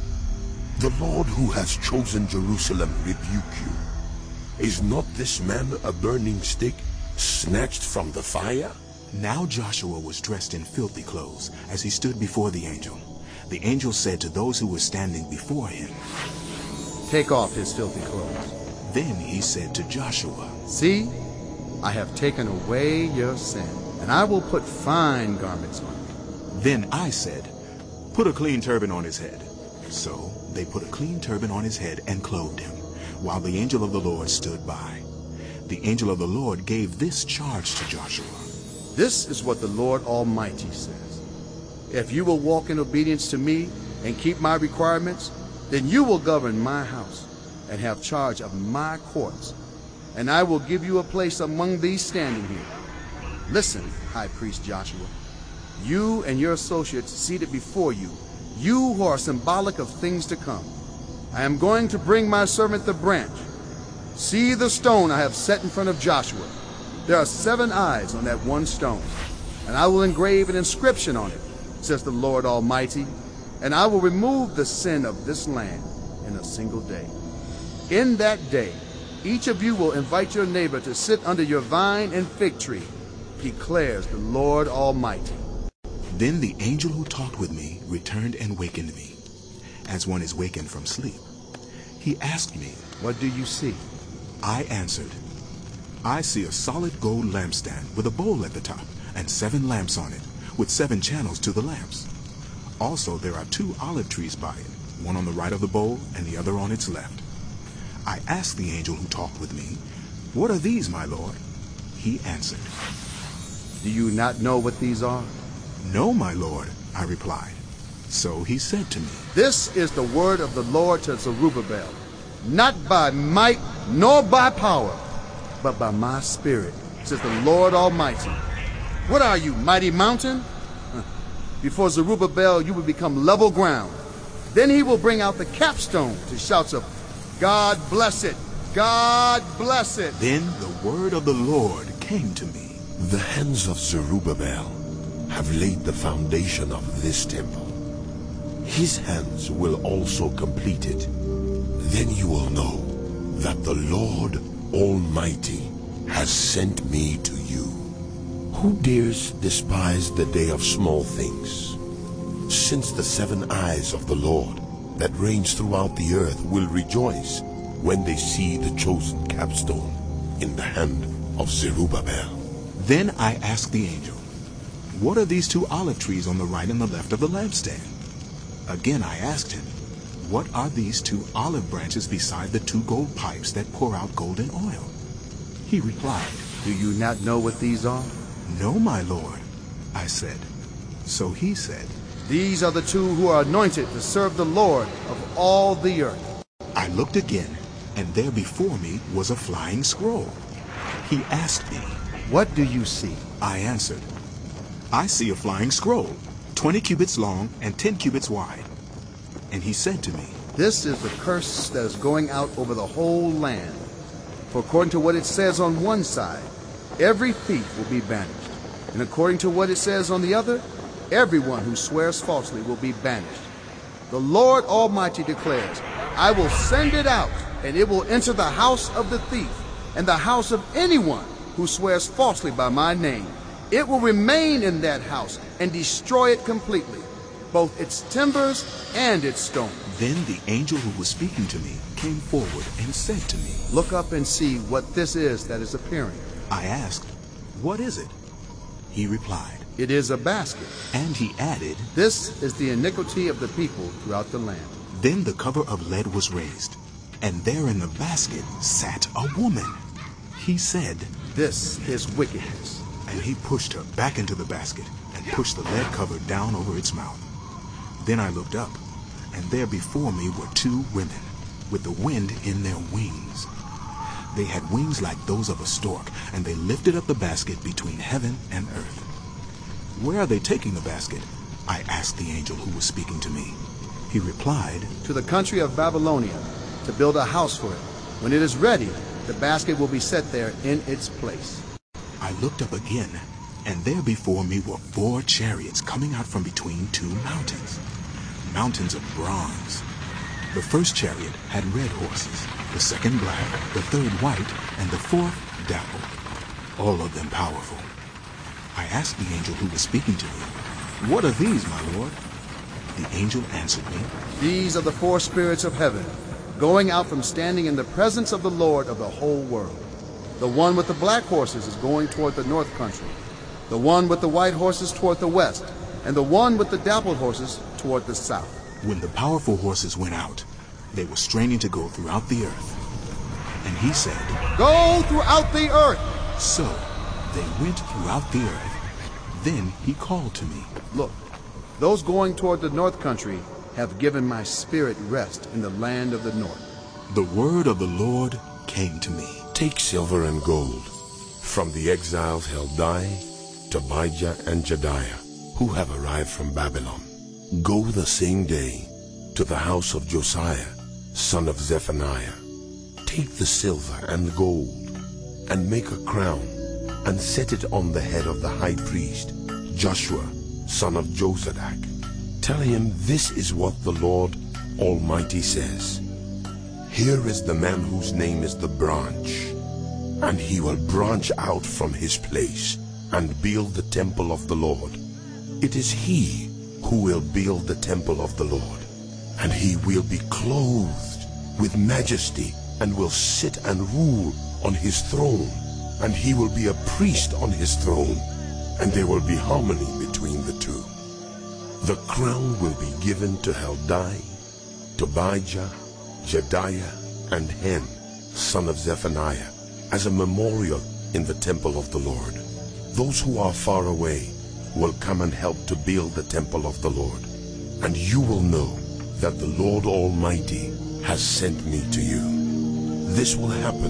The Lord who has chosen Jerusalem rebuke you. Is not this man a burning stick snatched from the fire? Now Joshua was dressed in filthy clothes as he stood before the angel. The angel said to those who were standing before him, Take off his filthy clothes. Then he said to Joshua, See, I have taken away your sin, and I will put fine garments on you. Then I said, Put a clean turban on his head. So they put a clean turban on his head and clothed him, while the angel of the Lord stood by. The angel of the Lord gave this charge to Joshua. This is what the Lord Almighty says. If you will walk in obedience to me and keep my requirements, then you will govern my house and have charge of my courts, and I will give you a place among these standing here. Listen, High Priest Joshua, you and your associates seated before you, you who are symbolic of things to come. I am going to bring my servant the branch. See the stone I have set in front of Joshua. There are 7 eyes on that one stone, and I will engrave an inscription on it, says the Lord Almighty, and I will remove the sin of this land in a single day. In that day, each of you will invite your neighbor to sit under your vine and fig tree, declares the Lord Almighty. Then the angel who talked with me returned and wakened me, as one is wakened from sleep. He asked me, What do you see? I answered, I see a solid gold lampstand with a bowl at the top and 7 lamps on it, with 7 channels to the lamps. Also there are 2 olive trees by it, one on the right of the bowl and the other on its left. I asked the angel who talked with me, What are these, my lord? He answered, Do you not know what these are? No, my lord, I replied. So he said to me, This is the word of the Lord to Zerubbabel, not by might nor by power, but by my spirit, says the Lord Almighty. What are you, mighty mountain? Before Zerubbabel you will become level ground. Then he will bring out the capstone to shouts of, God bless it, God bless it. Then the word of the Lord came to me. The hands of Zerubbabel have laid the foundation of this temple. His hands will also complete it. Then you will know that the Lord Almighty has sent me to you. Who dares despise the day of small things? Since the 7 eyes of the Lord that reigns throughout the earth will rejoice when they see the chosen capstone in the hand of Zerubbabel. Then I asked the angel, What are these 2 olive trees on the right and the left of the lampstand? Again I asked him, What are these 2 olive branches beside the 2 gold pipes that pour out golden oil? He replied, Do you not know what these are? No, my lord, I said. So he said, These are the 2 who are anointed to serve the Lord of all the earth. I looked again, and there before me was a flying scroll. He asked me, What do you see? I answered, I see a flying scroll. 20 cubits long and 10 cubits wide. And he said to me, This is the curse that is going out over the whole land. For according to what it says on one side, every thief will be banished. And according to what it says on the other, everyone who swears falsely will be banished. The Lord Almighty declares, I will send it out, and it will enter the house of the thief, and the house of anyone who swears falsely by my name. It will remain in that house and destroy it completely, both its timbers and its stone. Then the angel who was speaking to me came forward and said to me, Look up and see what this is that is appearing. I asked, What is it? He replied, It is a basket. And he added, This is the iniquity of the people throughout the land. Then the cover of lead was raised, and there in the basket sat a woman. He said, This is wickedness. And he pushed her back into the basket and pushed the lead cover down over its mouth. Then I looked up, and there before me were two women, with the wind in their wings. They had wings like those of a stork, and they lifted up the basket between heaven and earth. Where are they taking the basket? I asked the angel who was speaking to me. He replied, To the country of Babylonia, to build a house for it. When it is ready, the basket will be set there in its place. I looked up again, and there before me were 4 chariots coming out from between 2 mountains, mountains of bronze. The first chariot had red horses, the second black, the third white, and the fourth dappled, all of them powerful. I asked the angel who was speaking to me, What are these, my lord? The angel answered me, These are the 4 spirits of heaven, going out from standing in the presence of the Lord of the whole world. The one with the black horses is going toward the north country, the one with the white horses toward the west, and the one with the dappled horses toward the south. When the powerful horses went out, they were straining to go throughout the earth. And he said, Go throughout the earth! So they went throughout the earth. Then he called to me, Look, those going toward the north country have given my spirit rest in the land of the north. The word of the Lord came to me. Take silver and gold from the exiles Heldai, Tobijah, and Jedaiah, who have arrived from Babylon. Go the same day to the house of Josiah, son of Zephaniah. Take the silver and gold, and make a crown, and set it on the head of the high priest, Joshua, son of Josadak. Tell him this is what the Lord Almighty says. Here is the man whose name is the branch, and he will branch out from his place and build the temple of the Lord. It is he who will build the temple of the Lord, and he will be clothed with majesty and will sit and rule on his throne, and he will be a priest on his throne, and there will be harmony between the two. The crown will be given to Heldai, Tobijah, Jedaiah, and Hen, son of Zephaniah, as a memorial in the temple of the Lord. Those who are far away will come and help to build the temple of the Lord, and you will know that the Lord Almighty has sent me to you. This will happen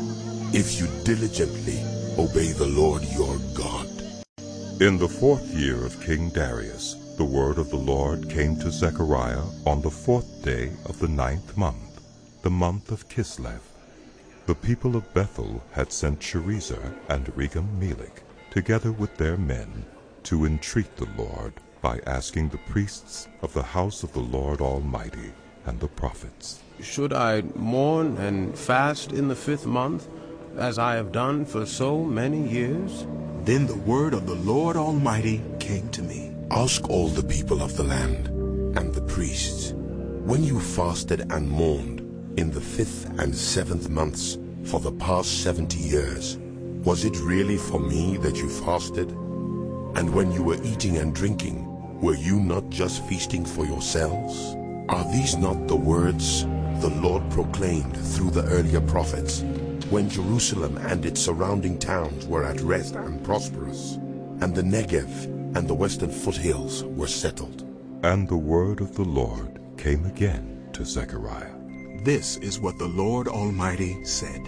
if you diligently obey the Lord your God. In the 4th year of King Darius, the word of the Lord came to Zechariah on the 4th day of the 9th month, the month of Kislev. The people of Bethel had sent Sherezer and Regem-Melech, together with their men, to entreat the Lord by asking the priests of the house of the Lord Almighty and the prophets. Should I mourn and fast in the 5th month, as I have done for so many years? Then the word of the Lord Almighty came to me. Ask all the people of the land and the priests, when you fasted and mourned in the 5th and 7th months for the past 70 years, was it really for me that you fasted? And when you were eating and drinking, were you not just feasting for yourselves? Are these not the words the Lord proclaimed through the earlier prophets, when Jerusalem and its surrounding towns were at rest and prosperous, and the Negev and the western foothills were settled? And the word of the Lord came again to Zechariah. This is what the Lord Almighty said.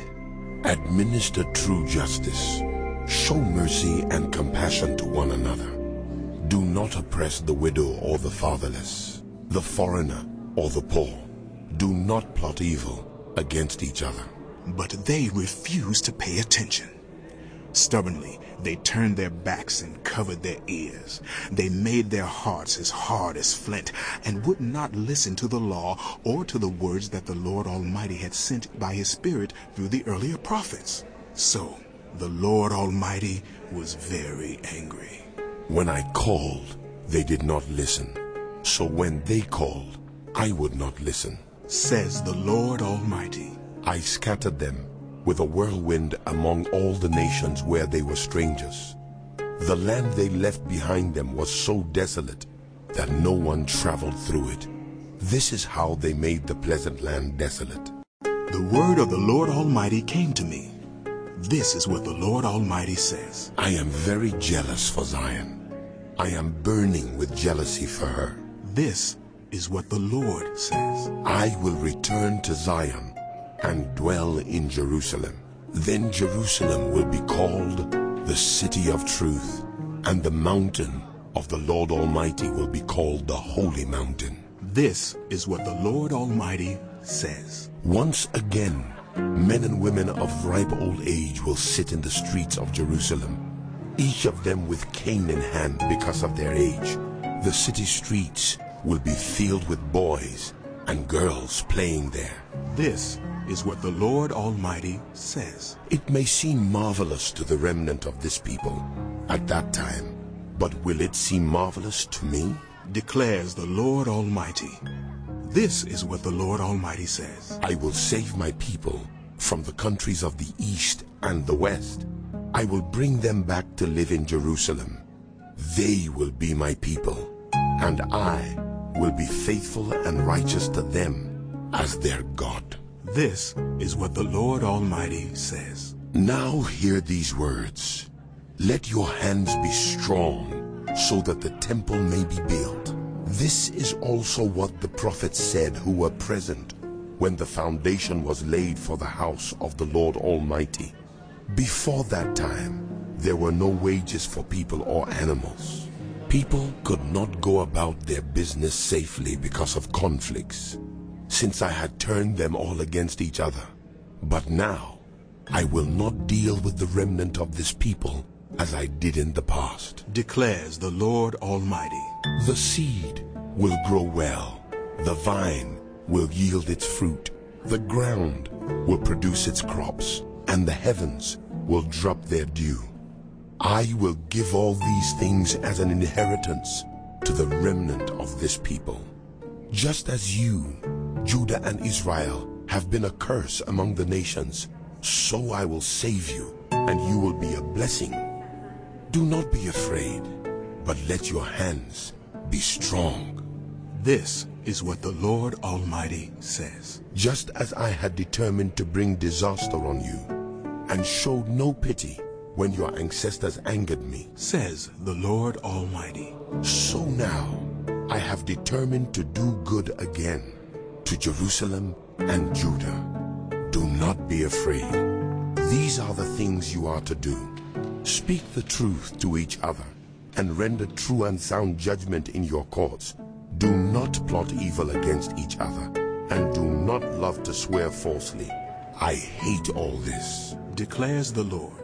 Administer true justice. Show mercy and compassion to one another. Do not oppress the widow or the fatherless, the foreigner or the poor. Do not plot evil against each other. But they refused to pay attention. Stubbornly, they turned their backs and covered their ears. They made their hearts as hard as flint and would not listen to the law or to the words that the Lord Almighty had sent by his Spirit through the earlier prophets. So the Lord Almighty was very angry. When I called, they did not listen. So when they called, I would not listen, says the Lord Almighty. I scattered them with a whirlwind among all the nations where they were strangers. The land they left behind them was so desolate that no one traveled through it. This is how they made the pleasant land desolate. The word of the Lord Almighty came to me. This is what the Lord Almighty says. I am very jealous for Zion. I am burning with jealousy for her. This is what the Lord says. I will return to Zion and dwell in Jerusalem. Then Jerusalem will be called the city of truth, and the mountain of the Lord Almighty will be called the holy mountain. This is what the Lord Almighty says. Once again, men and women of ripe old age will sit in the streets of Jerusalem, each of them with cane in hand because of their age. The city streets will be filled with boys and girls playing there. This is what the Lord Almighty says. It may seem marvelous to the remnant of this people at that time, but will it seem marvelous to me? Declares the Lord Almighty. This is what the Lord Almighty says. I will save my people from the countries of the east and the west. I will bring them back to live in Jerusalem. They will be my people, and I will be faithful and righteous to them as their God. This is what the Lord Almighty says. Now hear these words. Let your hands be strong, so that the temple may be built. This is also what the prophets said who were present when the foundation was laid for the house of the Lord Almighty. Before that time, there were no wages for people or animals. People could not go about their business safely because of conflicts, since I had turned them all against each other. But now, I will not deal with the remnant of this people as I did in the past, declares the Lord Almighty. The seed will grow well, the vine will yield its fruit, the ground will produce its crops, and the heavens will drop their dew. I will give all these things as an inheritance to the remnant of this people. Just as you, Judah and Israel, have been a curse among the nations, so I will save you, and you will be a blessing. Do not be afraid, but let your hands be strong. This is what the Lord Almighty says. Just as I had determined to bring disaster on you, and showed no pity when your ancestors angered me, says the Lord Almighty, so now I have determined to do good again to Jerusalem and Judah. Do not be afraid. These are the things you are to do. Speak the truth to each other, and render true and sound judgment in your courts. Do not plot evil against each other, and do not love to swear falsely. I hate all this, declares the Lord.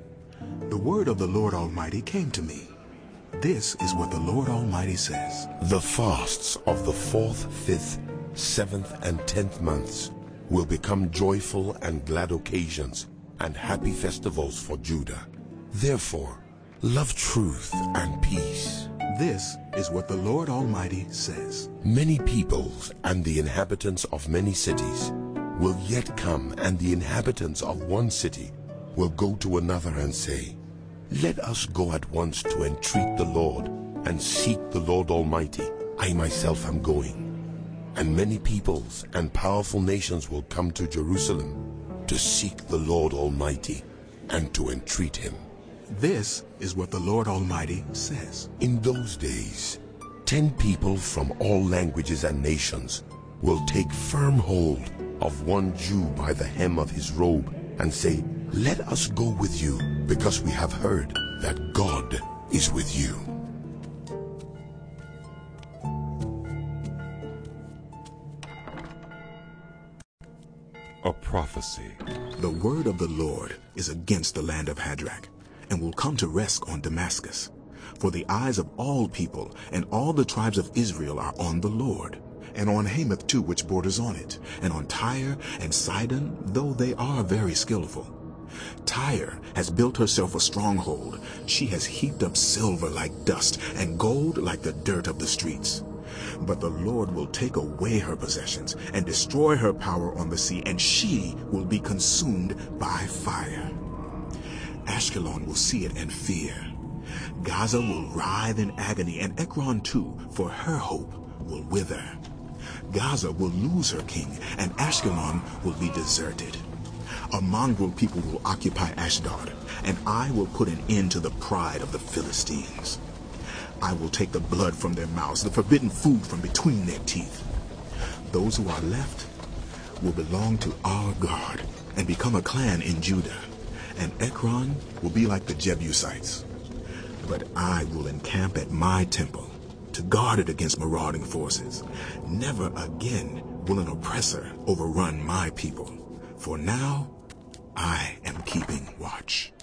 The word of the Lord Almighty came to me. This is what the Lord Almighty says. The fasts of the 4th, 5th, 7th, and 10th months will become joyful and glad occasions and happy festivals for Judah. Therefore, love truth and peace. This is what the Lord Almighty says. Many peoples and the inhabitants of many cities will yet come, and the inhabitants of one city will go to another and say, let us go at once to entreat the Lord and seek the Lord Almighty. I myself am going. And many peoples and powerful nations will come to Jerusalem to seek the Lord Almighty and to entreat him. This is what the Lord Almighty says. In those days, 10 people from all languages and nations will take firm hold of one Jew by the hem of his robe and say, let us go with you, because we have heard that God is with you. A prophecy. The word of the Lord is against the land of Hadrach, and will come to rest on Damascus. For the eyes of all people and all the tribes of Israel are on the Lord, and on Hamath too, which borders on it, and on Tyre and Sidon, though they are very skillful. Tyre has built herself a stronghold. She has heaped up silver like dust, and gold like the dirt of the streets. But the Lord will take away her possessions, and destroy her power on the sea, and she will be consumed by fire. Ashkelon will see it and fear. Gaza will writhe in agony, and Ekron too, for her hope will wither. Gaza will lose her king, and Ashkelon will be deserted. A mongrel people will occupy Ashdod, and I will put an end to the pride of the Philistines. I will take the blood from their mouths, the forbidden food from between their teeth. Those who are left will belong to our God and become a clan in Judah, and Ekron will be like the Jebusites. But I will encamp at my temple to guard it against marauding forces. Never again will an oppressor overrun my people, for now I am keeping watch.